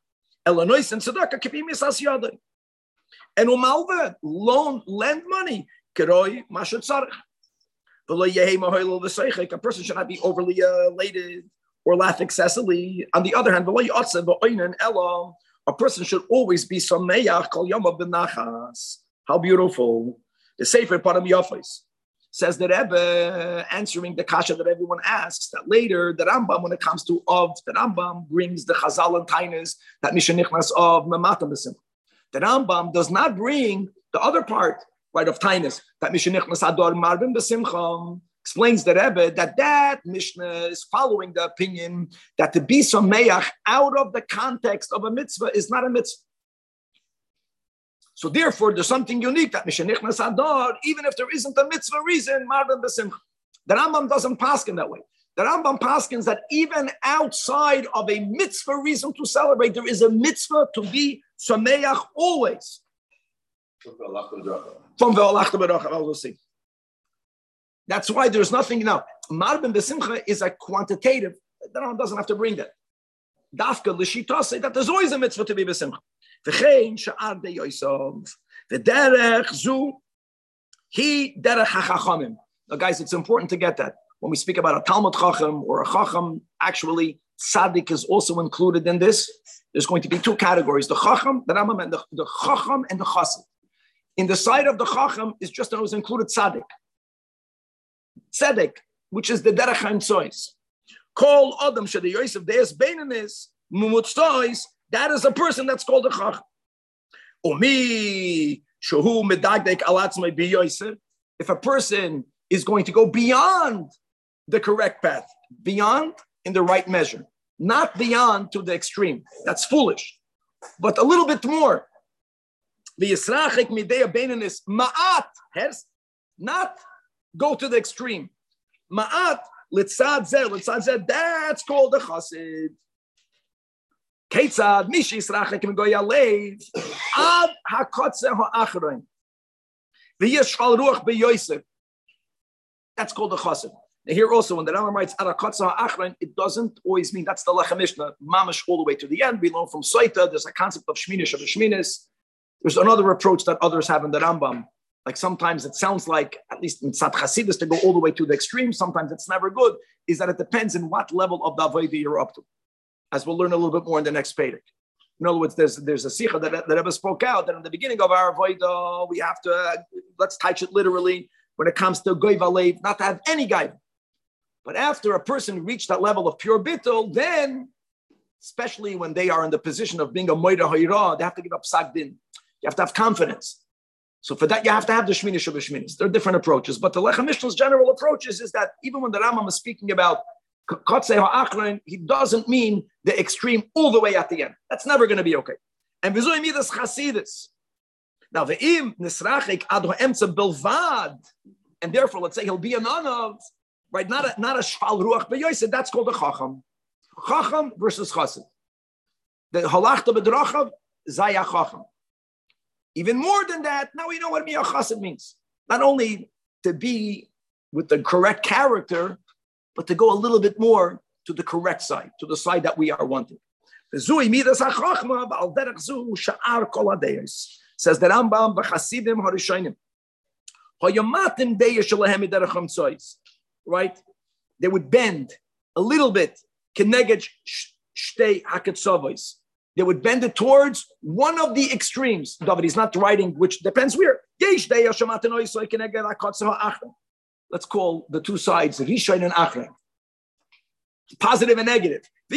And umalva, loan, lend money. A person should not be overly elated or laugh excessively. On the other hand, a person should always be sameach kol yama b'nachas. How beautiful. The Sefer Param Yafos says that Rebbe, answering the kasha that everyone asks, that later the Rambam, when it comes to of, the Rambam brings the Chazal and Tainas that Mishanichnas of Mamata B'Simcha. The Rambam does not bring the other part, right, of Tainas that Mishanichnas Ador Marbim B'Simcha. Explains the Rebbe that that Mishnah is following the opinion that to be sameach out of the context of a mitzvah is not a mitzvah. So therefore, there's something unique that Mishanichnas Ador, even if there isn't a mitzvah reason, Marbim B'Simcha. The Rambam doesn't paskin that way. The Rambam paskins that even outside of a mitzvah reason to celebrate, there is a mitzvah to be sameach always. From ve'olachta b'rocha, we'll see. That's why there's nothing now. Marbim B'Simcha is a quantitative. The Rambam doesn't have to bring that. Dafka l'shita say that there's always a mitzvah to be B'Simcha. V'chein sha'ar de Yosef v'derech zu hi derech hachachamim. Now, guys, it's important to get that. When we speak about a Talmud Chacham or a Chacham, actually, Tzaddik is also included in this. There's going to be two categories, the Chacham, the Rambam, and the, the Chacham and the Chassid. In the side of the Chacham is just as included Tzaddik. Tzedek, which is the Derech HaEmtsois. Call Adam Shadi Yosef Deis Beinanis Mumutzois. That is a person that's called a Chacham. Umi Shehu Medagdek Alatzmei Bi Yosef. If a person is going to go beyond the correct path, beyond in the right measure, not beyond to the extreme. That's foolish, but a little bit more. The Yisrachik Midei Beinanis Ma'at, not go to the extreme. Ma'at, litzad zeh, litzad zeh, that's called a chassid. Ketzad, mishi yisrachek m'goy alev, ad hakotze ha'achroin. V'yesh shval ruach beYosef. That's called a chassid. Now here also, when the Rambam writes Arakotza Achron, it doesn't always mean that's the Lechem Mishnah, mamash all the way to the end. We learn from Soita, there's a concept of Shminish of Shminis. There's another approach that others have in the Rambam. Like sometimes it sounds like, at least in Tzad Chasidus, to go all the way to the extreme. Sometimes it's never good. Is that it depends on what level of the Avodah you're up to, as we'll learn a little bit more in the next Pedic. In other words, there's there's a sikha that that Rebbe spoke out that in the beginning of our Avodah we have to uh, let's touch it literally when it comes to goy v'alev, not to have any guidance. But after a person reached that level of pure bittul, then, especially when they are in the position of being a moira hayra, they have to give up sagdin. You have to have confidence. So for that, you have to have the shminish of the shminis. There are different approaches, but the Lechem Mishnah's general approach is, is that even when the Rambam is speaking about kotzei ha'achron, he doesn't mean the extreme all the way at the end. That's never going to be okay. And v'zoi midas chasidus. Now ve'im nisrachik ad ha'emtza belvad, and therefore, let's say he'll be an anav. Right, not a not a shval ruach beYosef. That's called a chacham. Chacham versus chassid. The halachta b'drachav zaya chacham. Even more than that, now we know what a chassid means. Not only to be with the correct character, but to go a little bit more to the correct side, to the side that we are wanting. Says the Rambam b'chasidim harishonim. Hayamatim deya shelahem ideracham tzois. Right? They would bend a little bit. Keneged shtei haketzavos. They would bend it towards one of the extremes. David is not writing, which depends where. Let's call the two sides Rishon and Achron. Positive and negative. The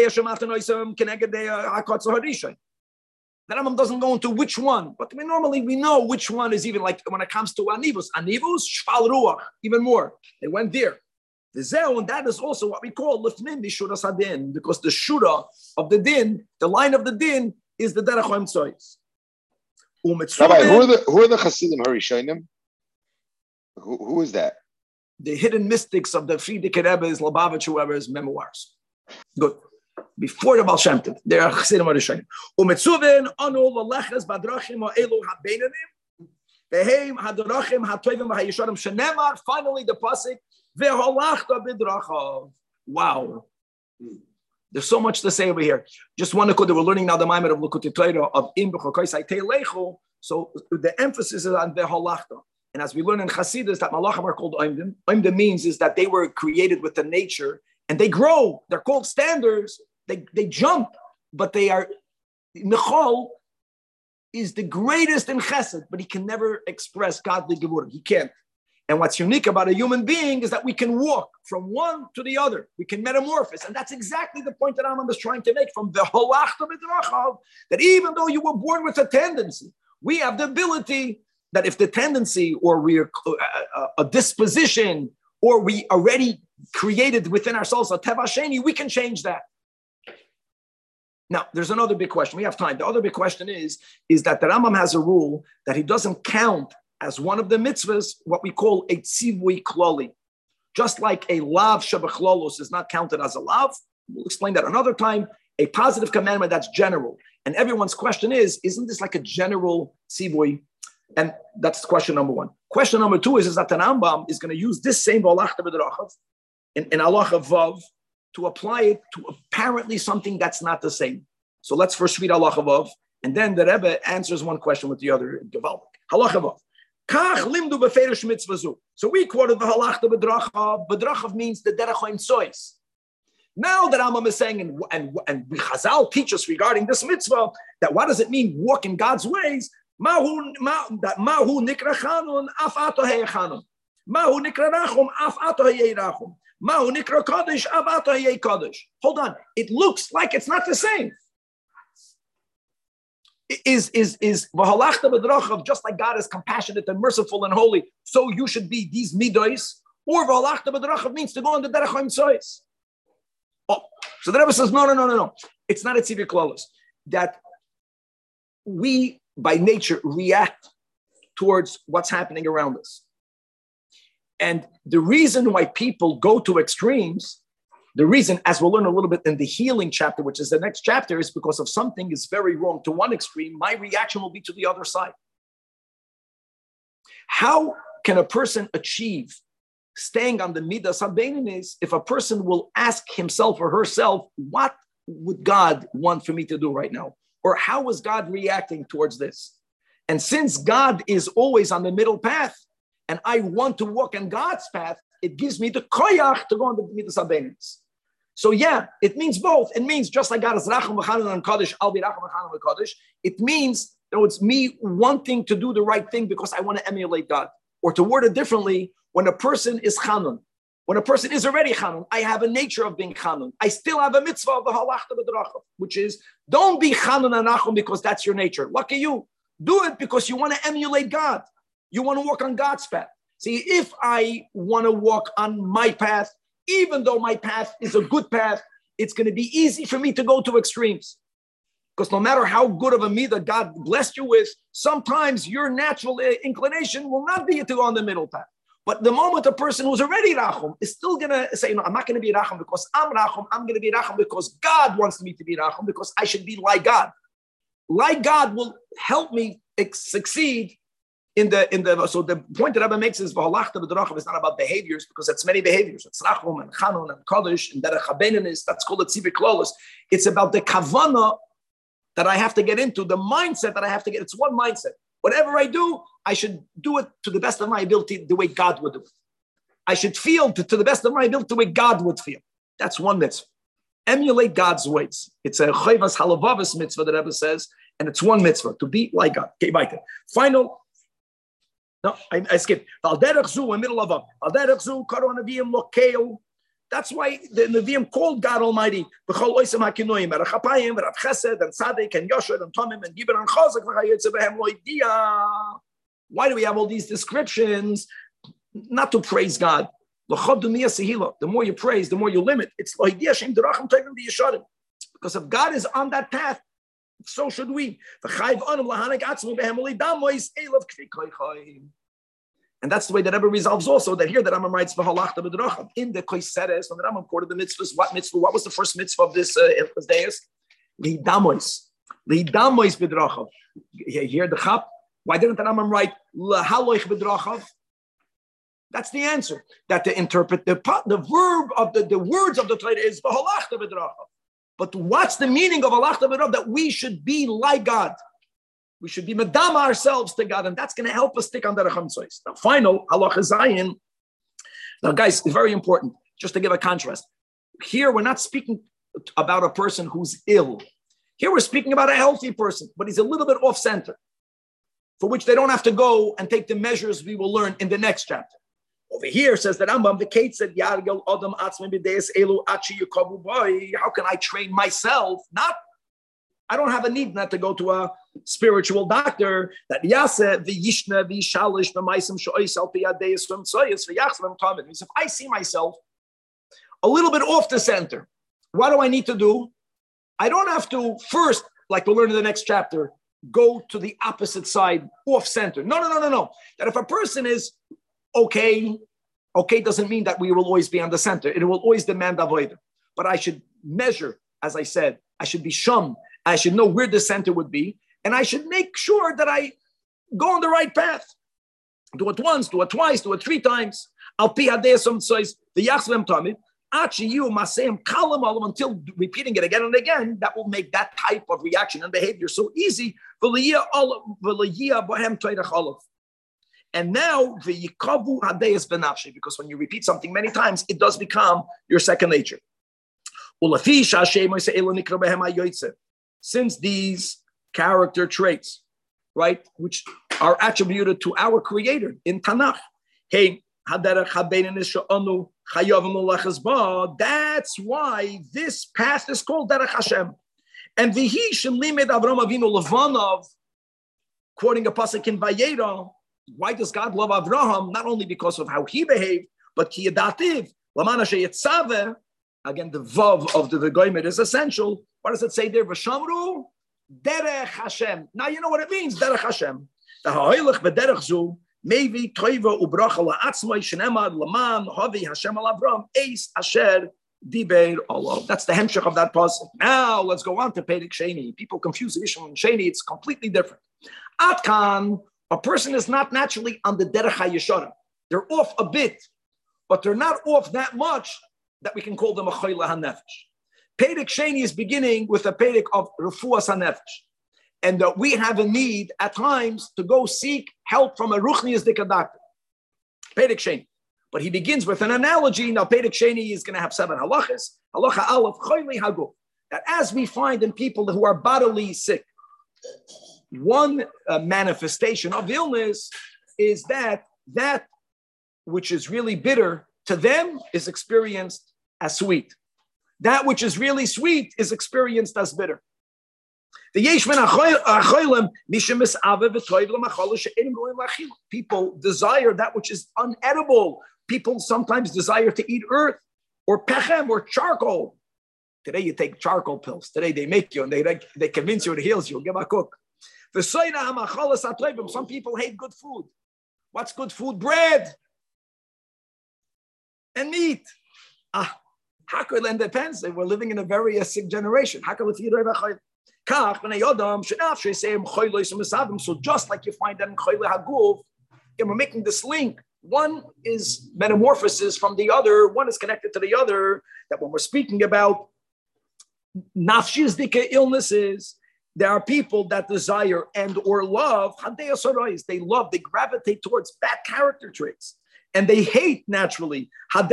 Rambam doesn't go into which one, but we normally we know which one is even like when it comes to anivus. Anivus, shval ruach, even more. They went there. The zeh, and that is also what we call lifnim b'shura sadin, because the shura of the din, the line of the din, is the derech ha'emtzois. Rabbi, who are the who are the Hasidim Harishonim? Who who is that? The hidden mystics of the Frierdiker Rebbe's, Lubavitch, whoever's memoirs. Good. Before the Baal Shem Tov, they are Chassidim Harishonim. Umetzuven anu laleches badrachim ha'elu habeinanim vehem hadrachim ha'tovim v'hayisharim shenemar. Finally, the pasuk veholachta bidrachav. Wow, there's so much to say over here. Just one look. We're learning now the Maimer of Likutei Torah of Im b'chokaisai teilechu. So the emphasis is on veholachta. And as we learn in Chassidus, that malachim are called oimdim. Oimdim means is that they were created with the nature. And they grow. They're called standards. They they jump, but they are. Nechol is the greatest in Chesed, but he can never express godly gevurim. He can't. And what's unique about a human being is that we can walk from one to the other. We can metamorphose, and that's exactly the point that Rambam is trying to make from the holachta b'drachav. That even though you were born with a tendency, we have the ability that if the tendency or we are a, a disposition or we already created within ourselves a teva sheni, we can change that. Now, there's another big question. We have time. The other big question is, is that the Rambam has a rule that he doesn't count as one of the mitzvahs what we call a tzivui klali. Just like a lav shebachlolos is not counted as a lav. We'll explain that another time. A positive commandment that's general. And everyone's question is, isn't this like a general tzivui? And that's question number one. Question number two is, is that the Rambam is going to use this same holachta b'drachav in, in halacha vav to apply it to apparently something that's not the same. So let's first read halacha vav, and then the Rebbe answers one question with the other. Halacha vav. Kach limdu beferish mitzvazu. So we quoted the halachta b'drachav. B'drachav means the derech ha'emtzois. Now the Rambam is saying, and and and Chazal teach us regarding this mitzvah that what does it mean walk in God's ways? Mahu mahu nikra chanun af ato heyechanun. Mahu nikra rachum af ato heyerachum. Mahu nikra kadosh af ato heyei kadosh. Hold on, it looks like it's not the same. Is is is v'halachta b'drachav, just like God is compassionate and merciful and holy, so you should be these midos, or v'halachta b'drachav means to go on the derech ha'emtzois. Oh, so the Rebbe says no, no, no, no, no. It's not a tzivui klalos that we by nature react towards what's happening around us. And the reason why people go to extremes, the reason, as we'll learn a little bit in the healing chapter, which is the next chapter, is because if something is very wrong to one extreme, my reaction will be to the other side. How can a person achieve staying on the midas habeininis if a person will ask himself or herself, what would God want for me to do right now? Or how is God reacting towards this? And since God is always on the middle path, and I want to walk in God's path, it gives me the koyach to go on the midas habeininis. So yeah, it means both. It means just like God is racham v'chanan and kaddish, I'll be racham v'chanan and kaddish. It means, you know, it's me wanting to do the right thing because I want to emulate God. Or to word it differently, when a person is chanun, when a person is already chanun, I have a nature of being chanun. I still have a mitzvah of the halachta b'drachav, which is don't be chanun and nachum because that's your nature. Lucky you. Do it because you want to emulate God. You want to walk on God's path. See, if I want to walk on my path, even though my path is a good path, it's going to be easy for me to go to extremes. Because no matter how good of a midah God blessed you with, sometimes your natural inclination will not be to go on the middle path. But the moment a person who's already rachum is still going to say, no, I'm not going to be rachum because I'm rachum. I'm going to be rachum because God wants me to be rachum, because I should be like God. Like God will help me ex- succeed in the, in the, so the point that Rabbi makes is, v'halachta b'drachav is not about behaviors, because it's many behaviors. It's rachum and chanun and kaddish and derech habeininis. That's called a tzivik klolos. It's about the kavana that I have to get into, the mindset that I have to get. It's one mindset. Whatever I do, I should do it to the best of my ability, the way God would do it. I should feel to, to the best of my ability, the way God would feel. That's one mitzvah. Emulate God's ways. It's a chayvas halavavas mitzvah that Rebbe says, and it's one mitzvah, to be like God. Okay, weiter. Final. No, I, I skipped. Al derech zu, in middle of a. Al derech zu, karon aviyim lokeo. That's why the Nevi'im called God Almighty. B'chol oisem ha'kinoyim, erech hapayim, v'rav chesed, and tzaddik, and yosher, and tomim, and giber, and chazak, v'chayetze b'hem loidia. Why do we have all these descriptions? Not to praise God. The more you praise, the more you limit. It's loidia shem derachim toivim v'yesharim. Because if God is on that path, so should we. V'chayv anum lahanek atzmu b'hem loidamois elav kfi koichayim. And that's the way that Rebbe resolves also that here that Rambam writes v'halachta b'drachav in the koiseres when the Rambam quoted the mitzvahs. What mitzvah? What was the first mitzvah of this uh, days? Lidamois, lidamois b'drachav. Here the chap. Why didn't the Rambam write lahaloich b'drachav? That's the answer. That to interpret the the verb of the, the words of the Torah is v'halachta b'drachav. But what's the meaning of halachta b'drachav? That we should be like God. We should be medama ourselves to God, and that's going to help us stick on the Rechamtzois. Now, final, halacha zayin. Now, guys, it's very important, just to give a contrast. Here, we're not speaking about a person who's ill. Here, we're speaking about a healthy person, but he's a little bit off-center, for which they don't have to go and take the measures we will learn in the next chapter. Over here, says that Rambam, the Kate said, Yargel Adam Atzmim B'deis Elu Achi Yukavu Boy. How can I train myself? Not I don't have a need not to go to a spiritual doctor that yaseh v'yishna v'shalish b'maisim sho'is al piyadeis v'mtsoyis v'yachzvim tamid. Means if I see myself a little bit off the center, what do I need to do? I don't have to first, like we'll learn in the next chapter, go to the opposite side, off center. No, no, no, no, no. That if a person is okay, okay doesn't mean that we will always be on the center. It will always demand avodah. But I should measure, as I said, I should be shum. I should know where the center would be, and I should make sure that I go on the right path. Do it once, do it twice, do it three times. Al pi hadesam tzois v'yachzvem tamid achi you maseim kalam alam until repeating it again and again. That will make that type of reaction and behavior so easy. And now the yikavu hadeyas benafshi, because when you repeat something many times, it does become your second nature. Since these character traits, right, which are attributed to our Creator in Tanakh, hey, that's why this path is called Derech Hashem. And Vihi Shelimed Avram Avinu Levanov, quoting a pasuk in Vayera, why does God love Avraham? Not only because of how he behaved, but Ki Yadativ, Lamana Sheyetzaveh. Again, the vav of the V'goymer is essential. What does it say there? V'shamru derech Hashem. Now you know what it means. Derech Hashem. The ha'oilech b'derech zu mevi toiva ubracha la'atzmai shenemad laman havi Hashem al Avram eis asher diber Allah. That's the hemshech of that pasuk. Now let's go on to Perek Sheni. People confuse the issue and Sheni. It's completely different. Atkan A person is not naturally on the derech hayeshara. They're off a bit, but they're not off that much that we can call them a choyle hanefesh. Perek Sheni is beginning with a perek of refuas hanefesh, and that we have a need at times to go seek help from a ruchnius dika doctor. Perek Sheni. But he begins with an analogy. Now, Perek Sheni is going to have seven halachas. Halacha aleph, choyle haguf. That as we find in people who are bodily sick, one uh, manifestation of illness is that that which is really bitter to them is experienced as sweet. That which is really sweet is experienced as bitter. People desire that which is unedible. People sometimes desire to eat earth or pechem or charcoal. Today you take charcoal pills. Today they make you and they, they convince you it heals you. Give a cook. Some people hate good food. What's good food? Bread and meat. Ah, Hakel and depends. We're living in a very uh, sick generation. So just like you find that in Choyle Haguf, we're making this link. One is metamorphosis from the other. One is connected to the other. That when we're speaking about nafshis dike illnesses, there are people that desire and or love, they love, they gravitate towards bad character traits. And they hate naturally.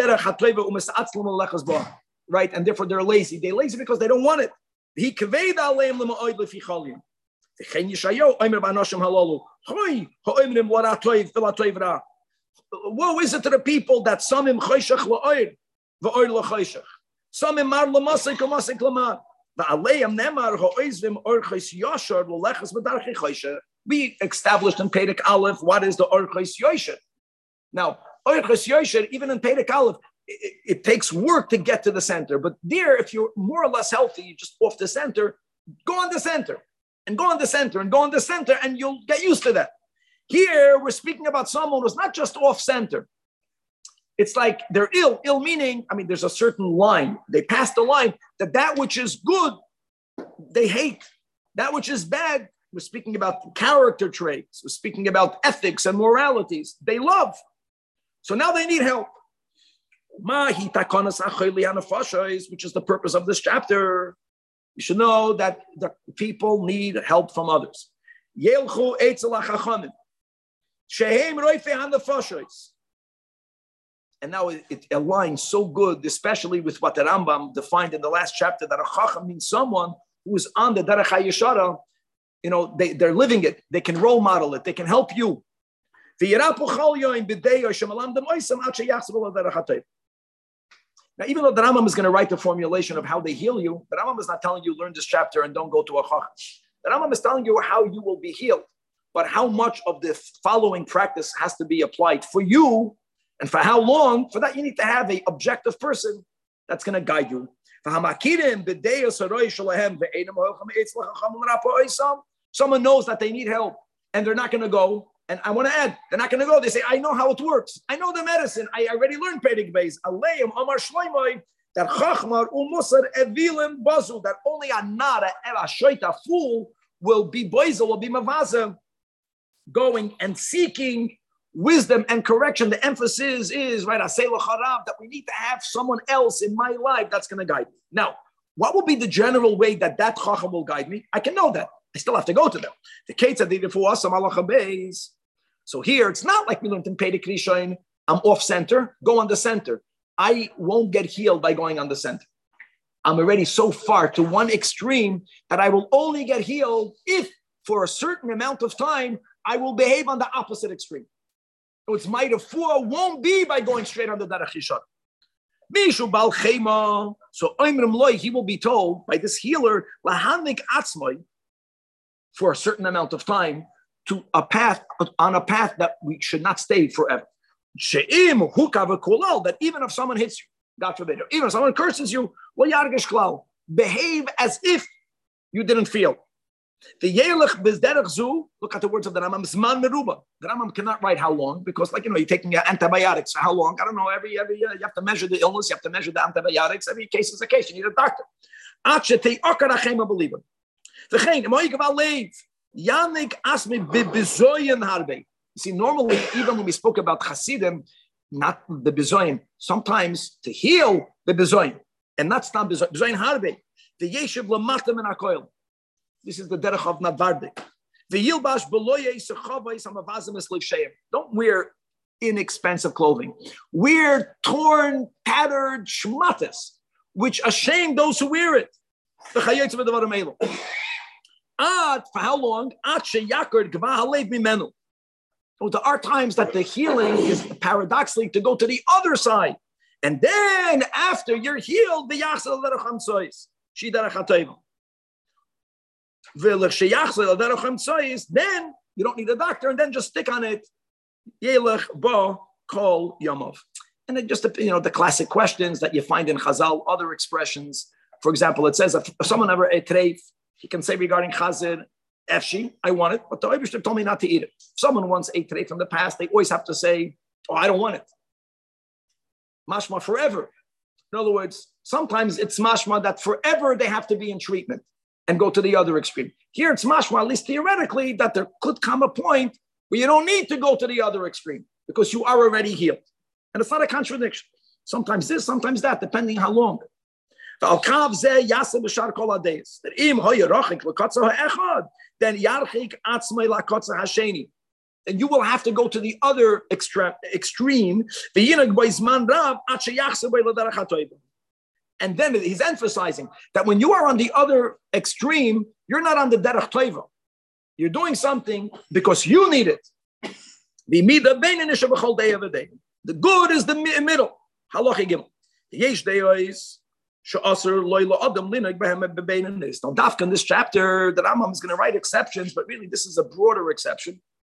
Right? And therefore they're lazy. They're lazy because they don't want it. Woe is it to the people that some im choshech la'oir, va'oir la'choshech. Some im mar l'masik l'masik l'mar. We established in Perek Aleph what is the Orchos Yosher. Now, Orchos Yosher, even in Perek Aleph, it, it takes work to get to the center. But there, if you're more or less healthy, you're just off the center, go on the center, and go on the center, and go on the center, and you'll get used to that. Here, we're speaking about someone who's not just off center. It's like they're ill. Ill meaning, I mean, there's a certain line. They pass the line that that which is good, they hate. That which is bad, we're speaking about character traits. We're speaking about ethics and moralities. They love. So now they need help. Which is the purpose of this chapter. You should know that the people need help from others. And now it, it aligns so good, especially with what the Rambam defined in the last chapter, that a chacham means someone who is on the derech hayeshara. You know, they, they're living it. They can role model it. They can help you. Now, even though the Rambam is going to write the formulation of how they heal you, the Rambam is not telling you learn this chapter and don't go to a chacham. The Rambam is telling you how you will be healed, but how much of the following practice has to be applied for you. And for how long? For that, you need to have an objective person that's going to guide you. Someone knows that they need help and they're not going to go. And I want to add, they're not going to go. They say, I know how it works. I know the medicine. I already learned Perek Beis. Aleim Amar Shloimoi, that Chachmar Umusar Evilim Bazu, that only a nara, a shoita fool will be boizel, will be mavaza, going and seeking wisdom and correction. The emphasis is, right, Asela Charav, that we need to have someone else in my life that's going to guide me. Now, what will be the general way that that Chacham will guide me? I can know that. I still have to go to them. The Ketzad did it for us, so here, it's not like we learned in Perek Rishon, I'm off center, go on the center. I won't get healed by going on the center. I'm already so far to one extreme that I will only get healed if, for a certain amount of time, I will behave on the opposite extreme. So it's my refuah won't be by going straight on the derech yishar. Mishu bal chema. So oimrim loy, he will be told by this healer lahanik atzmai for a certain amount of time to a path on a path that we should not stay forever. She'im hukav kulal, that even if someone hits you, God forbid, even if someone curses you, lo yargish klal, behave as if you didn't feel. The Yelech bezderech zu, look at the words of the Rambam, zman meruba. The Rambam cannot write how long, because like, you know, you're taking antibiotics. How long? I don't know. Every, every, uh, you have to measure the illness. You have to measure the antibiotics. Every case is a case. You need a doctor. Yanik asmi bibizoyin harbe. You see, normally, even when we spoke about Hasidim, not the bizoyin, sometimes to heal the bizoyin, and that's not bizoyin. Bizoyin harbe. The yeshiv lamatam and akoil. This is the derech of Navardik. The yilbash beloye sechavay samavazim es livsheim. Don't wear inexpensive clothing. Wear torn, tattered shmatas, which shame those who wear it. The chayetz of the Ad, for how long? Ad sheyakard gva halev mimenu. There are times that the healing is paradoxically to go to the other side. And then after you're healed, the yachsel derech hamsois. She derech hatayva. Then you don't need a doctor, and then just stick on it. Yelech ba kol yamov. And then just, you know, the classic questions that you find in Chazal, other expressions. For example, it says, if someone ever ate treif, he can say regarding Chazir, Efshi, I want it, but the Eibishter told me not to eat it. If someone once ate treif from the past, they always have to say, oh, I don't want it. Mashma forever. In other words, sometimes it's mashma that forever they have to be in treatment and go to the other extreme. Here it's mashma, at least theoretically, that there could come a point where you don't need to go to the other extreme because you are already healed. And it's not a contradiction. Sometimes this, sometimes that, depending how long. Then you will have to go to the other extra, extreme. And then he's emphasizing that when you are on the other extreme, you're not on the derech tova. You're doing something because you need it. The good is the middle. Halacha gimel. Yesh deis she'aser loyla adam linag behem bebeinis. Now, dafka in this chapter, the Rambam is going to write exceptions, but really this is a broader exception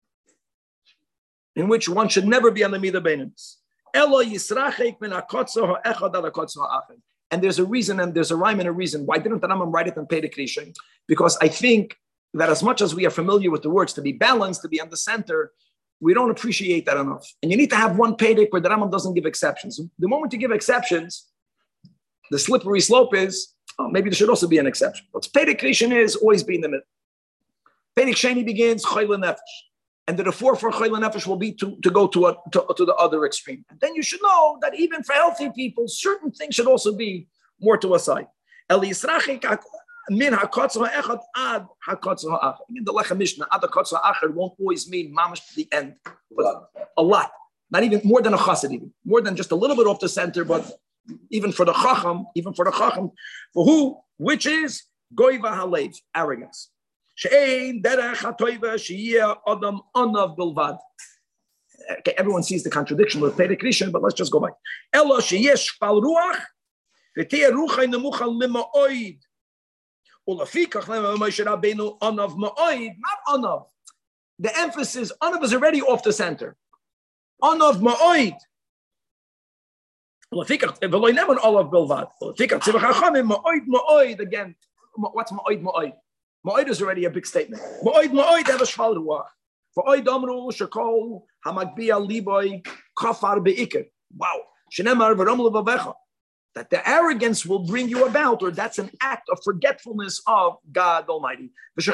in which one should never be on the midah beinis. Elo yisrachek min hakotza ha'echad al hakotza ha'achad. And there's a reason, and there's a rhyme and a reason. Why didn't the Rambam write it in Perek Rishon? Because I think that as much as we are familiar with the words to be balanced, to be on the center, we don't appreciate that enough. And you need to have one Perek where the Rambam doesn't give exceptions. The moment you give exceptions, the slippery slope is, oh, maybe there should also be an exception. But Perek Rishon is always be in the middle. Perek Sheni begins Chayla Nefesh. And the four for Chayla Nefesh will be to, to go to, a, to, to the other extreme. And then you should know that even for healthy people, certain things should also be more to a side. El Yisrachik min hakotza ha'echad ad hakotza ha'achad. Again, the Lechem Mishnah, ad hakotza ha'achad won't always mean mamash to the end, but a lot. Not even more than a chassid, even more than just a little bit off the center, but even for the chacham, even for the chacham, for who, which is goiva halev, arrogance. She'ein derech hatoiva she'yeh adam anav bilvad. Okay, everyone sees the contradiction with Perek Rishon, but let's just go back. Elo she'yeh shpal ruach v'teh ruchai nemucha lima'oid. Ulafikach lema Moshe Rabbeinu anav ma'oid, not anav. The emphasis, anav is already off the center. Anav ma'oid. Ulafikach v'loy neman anav bilvad. Ulafikach tzivach hachamim ma'oid ma'oid. Again, what's ma'oid ma'oid? Ma'oid is already a big statement. Ma'oid ma'oid have a shval ruach. V'oid amru shekol hamagbiya liboy kafar be'ikir. Wow. Shenemar v'ram levavecha. That the arrogance will bring you about, or that's an act of forgetfulness of God Almighty.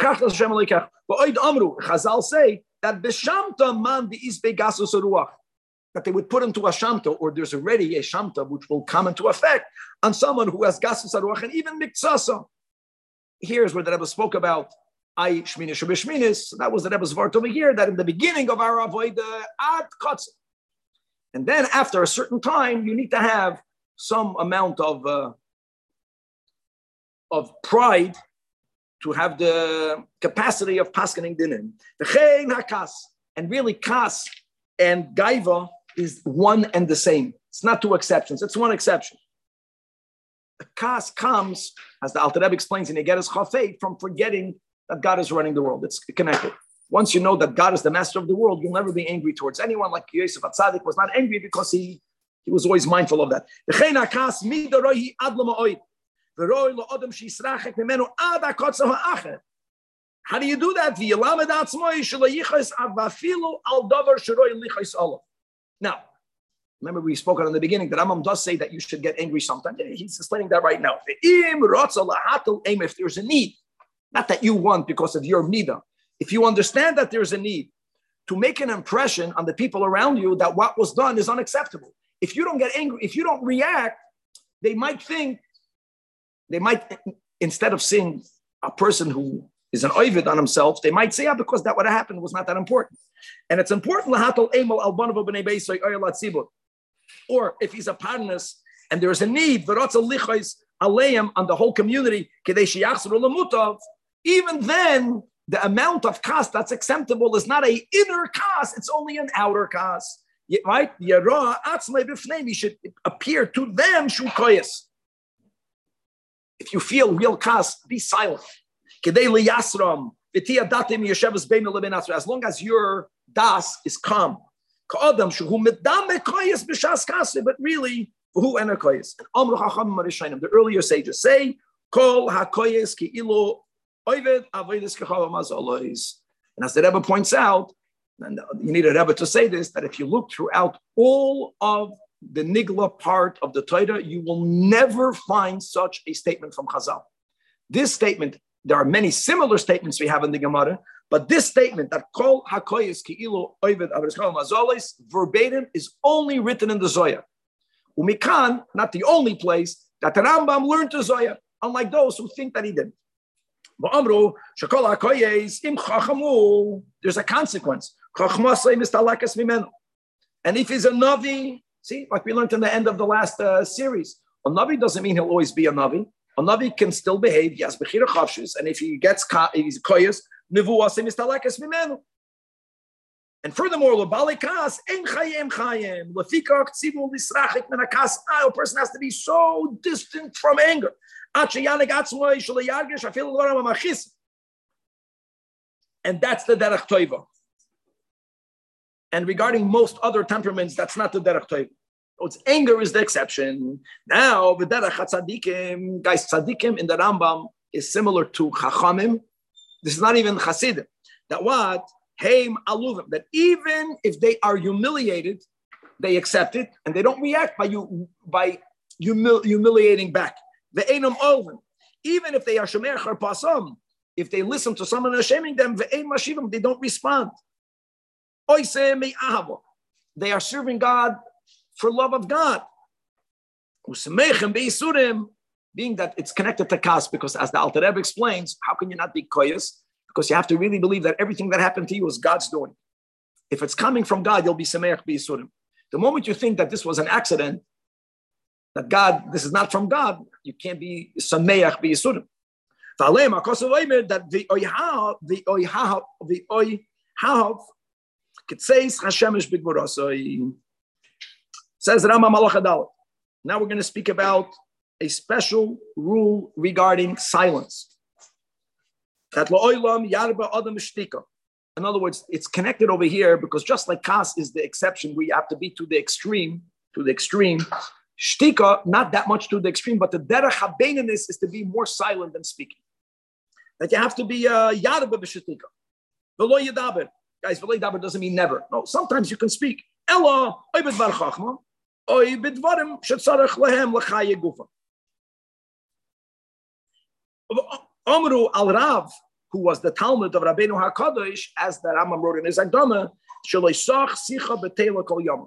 V'oid amru, Chazal say that b'shamta man be'is be'gasus ruach. That they would put into a shamta, or there's already a shamta which will come into effect on someone who has gasus ruach and even miktsasa. Here's where the Rebbe spoke about I Shminish Shminish. That was the Rebbe's word over here, that in the beginning of our avodah ad kotz. And then after a certain time, you need to have some amount of uh, of pride to have the capacity of paskening dinim. The chein hakas, and really kas and gaiva is one and the same. It's not two exceptions. It's one exception. The kas comes, as the Alter Rebbe explains in Egeres Chafei, from forgetting that God is running the world. It's connected. Once you know that God is the master of the world, you'll never be angry towards anyone. Like Yosef HaTzadik was not angry because he, he was always mindful of that. How do you do that? Now, remember, we spoke on in the beginning that Rambam does say that you should get angry sometimes. He's explaining that right now. If there's a need, not that you want because of your midah, if you understand that there's a need to make an impression on the people around you that what was done is unacceptable. If you don't get angry, if you don't react, they might think, they might, instead of seeing a person who is an oivid on himself, they might say, yeah, because that what happened was not that important. And it's important, or if he's a partners and there's a need, on the whole community, even then, the amount of kas that's acceptable is not an inner kas, it's only an outer kas. Right? You should appear to them shukoyas. If you feel real kas, be silent. As long as your das is calm. But really, who enter koyas? The earlier sages say, Kol hakoyes ki ilo. And as the Rebbe points out, and you need a Rebbe to say this, that if you look throughout all of the Nigla part of the Torah, you will never find such a statement from Chazal. This statement, there are many similar statements we have in the Gemara, but this statement that Kol HaKoyes Ki'ilu Oived Avrischal Mazolis verbatim is only written in the Zohar. Umikan, not the only place that the Rambam learned the Zohar, unlike those who think that he didn't. There's a consequence. And if he's a Navi, see, like we learned in the end of the last uh, series, a Navi doesn't mean he'll always be a Navi. A Navi can still behave, yes, and if he gets, if he's koyas, and furthermore, a person has to be so distant from anger. And that's the derech toiva. And regarding most other temperaments, that's not the derech toiva. It's anger is the exception. Now, the derech tzadikim, guys, tzadikim in the Rambam is similar to chachamim. This is not even chasidim. That what? Heim aluvim. That even if they are humiliated, they accept it and they don't react by you by humil- humiliating back. The enam olven. Even if they are shomer charpasam, if they listen to someone shaming them, the ein mashivim, they don't respond. Oise me ahavo. They are serving God for love of God. Usemechem beisurim, being that it's connected to kas, because as the Alter Rebbe explains, how can you not be koyas? Because you have to really believe that everything that happened to you is God's doing. If it's coming from God, you'll be semeach beisurim. The moment you think that this was an accident, that God, this is not from God, you can't be sameach b'yisurim. That the oihav, the oihav, the oihav, kitseis hashemish b'gvorasoi. Says Rama Malach Adalet. Now we're going to speak about a special rule regarding silence. That la'olam yarba adam shtika. In other words, it's connected over here because just like kas is the exception, we have to be to the extreme, to the extreme. Shtika, not that much to the extreme, but the derech habeinanis is to be more silent than speaking. That you have to be yarba b'shtika. V'lo yadaber. Guys, v'lo yadaber doesn't mean never. No, sometimes you can speak. Ella, oy b'dvar chachma, oy b'dvarim shetzarech lehem l'chaye gufa. Amru al Rav, who was the Talmud of Rabbeinu HaKadosh, as the Rambam wrote in his Akdama, shaloi sach sicha b'teila kol yom.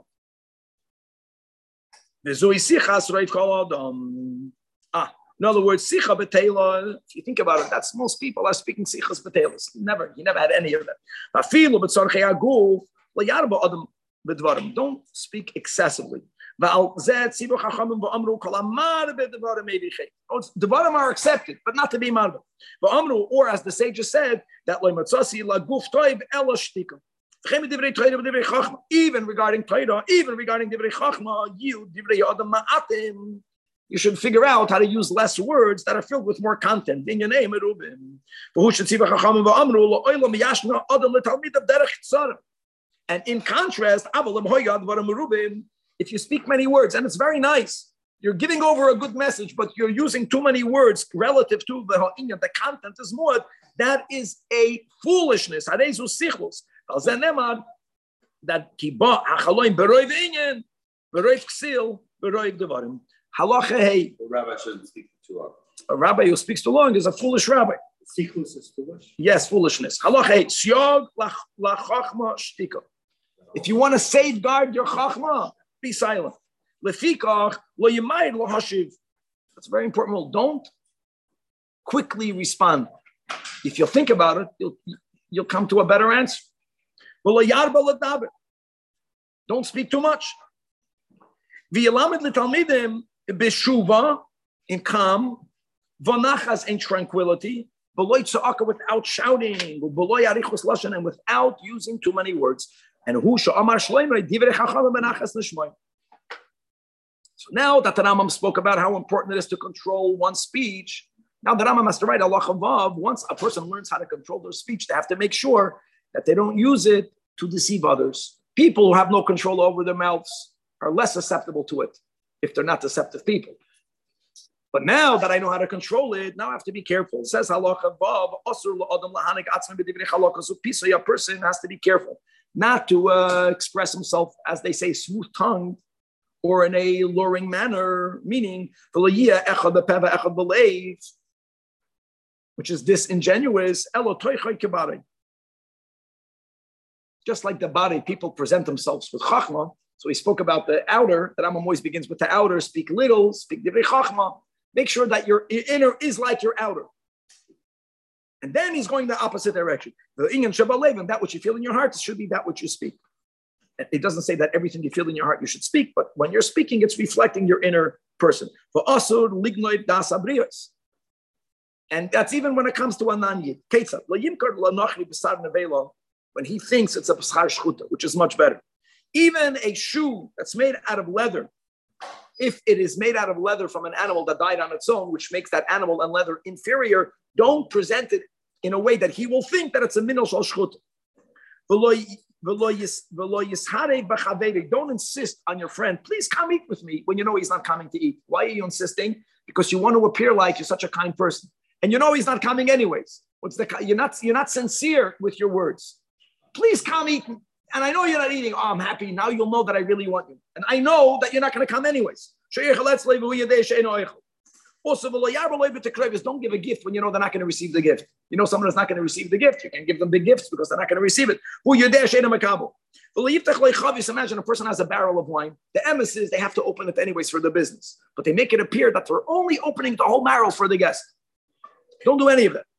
Ah, in other words, sicha b'teila, if you think about it, that's most people are speaking sichas b'teilas. Never, he never had any of them. Don't speak excessively. Devarim are accepted, but not to be marba. Or as the sages said, that even regarding Torah, even regarding Divrei Chachma, you, Divrei Adam Ma'atim, you should figure out how to use less words that are filled with more content. In your name, and in contrast, if you speak many words, and it's very nice, you're giving over a good message, but you're using too many words relative to the ha'inyan, the content is more, that is a foolishness. That kiba achaloim beroiv inyan, beroiv ksil, beroiv devarim. Halacha hey. A rabbi shouldn't speak too long. A rabbi who speaks too long is a foolish rabbi. Siklus is foolish. Yes, foolishness. Halacha syog lachachma shtika. If you want to safeguard your chachma, be silent. Lefikach lo yimayid lo hashiv. That's a very important rule. Don't quickly respond. If you'll think about it, you'll you'll come to a better answer. Lo yarba l'daber. Don't speak too much. V'yelamed l'talmidim b'shuva, in calm, v'nachas, in tranquility, b'loy tza'aka, without shouting, b'loy arichus lashon, and without using too many words. And hu sha'amar shleimrei divrei chachamim b'nachas nishmai. So now that the Rambam spoke about how important it is to control one's speech, now the Rambam has to write Allah Chavav. Once a person learns how to control their speech, they have to make sure that they don't use it to deceive others. People who have no control over their mouths are less susceptible to it if they're not deceptive people. But now that I know how to control it, now I have to be careful. It says Allah Chavav, a person has to be careful not to uh, express himself, as they say, smooth-tongued, or in a luring manner, meaning which is disingenuous. Just like the body, people present themselves with chachma. So he spoke about the outer. The Rambam always begins with the outer. Speak little, speak divrei chachma. Make sure that your inner is like your outer. And then he's going the opposite direction. The inyan shabalev, that which you feel in your heart should be that which you speak. It doesn't say that everything you feel in your heart you should speak, but when you're speaking, it's reflecting your inner person. And that's even when it comes to a non-yid. When he thinks it's a paschar shchuta, which is much better. Even a shoe that's made out of leather, if it is made out of leather from an animal that died on its own, which makes that animal and leather inferior, don't present it in a way that he will think that it's a minol shal shchuta. Don't insist on your friend, please come eat with me, when you know he's not coming to eat. Why are you insisting? Because you want to appear like you're such a kind person. And you know he's not coming anyways. What's the, you're not, you're not sincere with your words. Please come eat. And I know you're not eating. Oh, I'm happy. Now you'll know that I really want you. And I know that you're not going to come anyways. Also, don't give a gift when you know they're not going to receive the gift. You know someone is not going to receive the gift. You can give them big gifts because they're not going to receive it. Imagine a person has a barrel of wine. The emes is they have to open it anyways for the business. But they make it appear that they're only opening the whole barrel for the guest. Don't do any of that.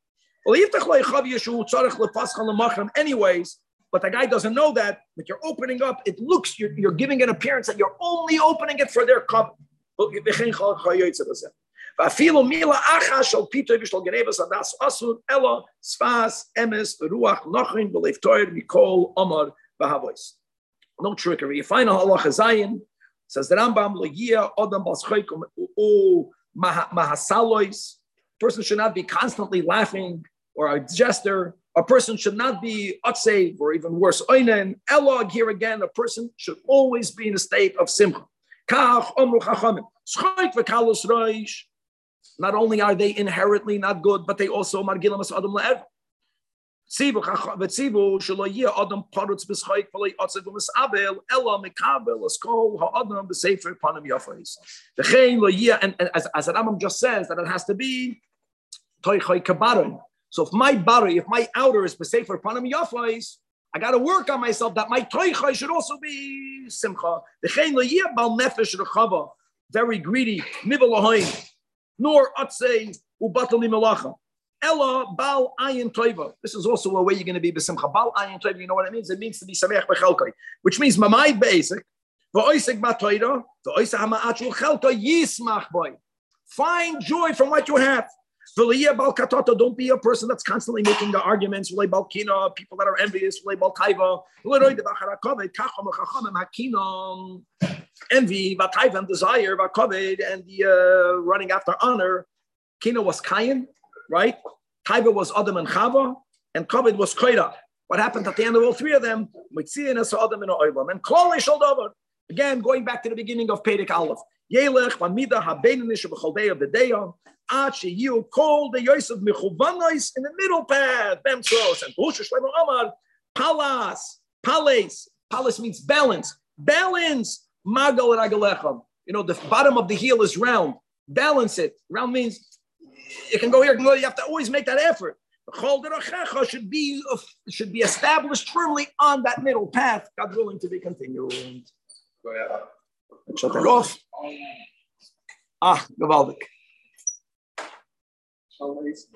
Anyways, but the guy doesn't know that, but you're opening up, it looks, you're, you're giving an appearance that you're only opening it for their cup. No trickery. You find halacha zayin, says the Rambam, person should not be constantly laughing or a jester. A person should not be atzei, or even worse, oinen. Elog, here again, a person should always be in a state of simcha. Kach omru chachamim. Schroik v'kalus roish. Not only are they inherently not good, but they also margilam as adam le'ev. Tzivu v'tzivu shelo yeh adam parutz b'schoik v'lei atzei v'misabel ela mekabel eskol ha'adam b'sefer panim yafais. V'chein lo yeh, and as as the Rambam just says that it has to be toichai kabaron. So if my body, if my outer is b'sefer panim yafais, I got to work on myself that my toichai should also be simcha. V'chein lo yeh bal nefesh rechava, very greedy, mivel nor atzei ubatal mimelacha. Ella bal ayin toiva. This is also a way you're going to be b'simcha. Bal ayin toiva. You know what it means? It means to be sameach b'chelkai, which means mamai basic. V'oisek b'toida. V'oisek hama'achul chelkai yismach boy. Find joy from what you have. V'liyeh bal katata. Don't be a person that's constantly making the arguments. V'lei bal kina. People that are envious. V'lei bal taiva. V'lei b'acharakovet. Kacham v'chachamim hakinam. Envy, v'taiva, and desire, v'kovet, and the uh, running after honor. Kina was Kayin, right? Taiva was Adam and Chava, and Kovet was Koida. What happened at the end of all three of them? Mitzian as Adam and Oilam. And Klal Shaldavar. Again, going back to the beginning of Perek Aleph. Yelech, Mamida, Habeninish, B'chodeya, B'deya, Ad Sheyu, Kol, the Yosef, Mechuvanois, in the middle path, Bemtros, and Busha Shlomo Amar, Palas, Palace. Palace means balance. Balance. Magal Ragalechem. You know, the bottom of the heel is round. Balance it. Round means you can go here, you can go. You have to always make that effort. The Chol Derachecha should be should be established firmly on that middle path. God willing to be continued. Shut that off. Ah, gewaldig.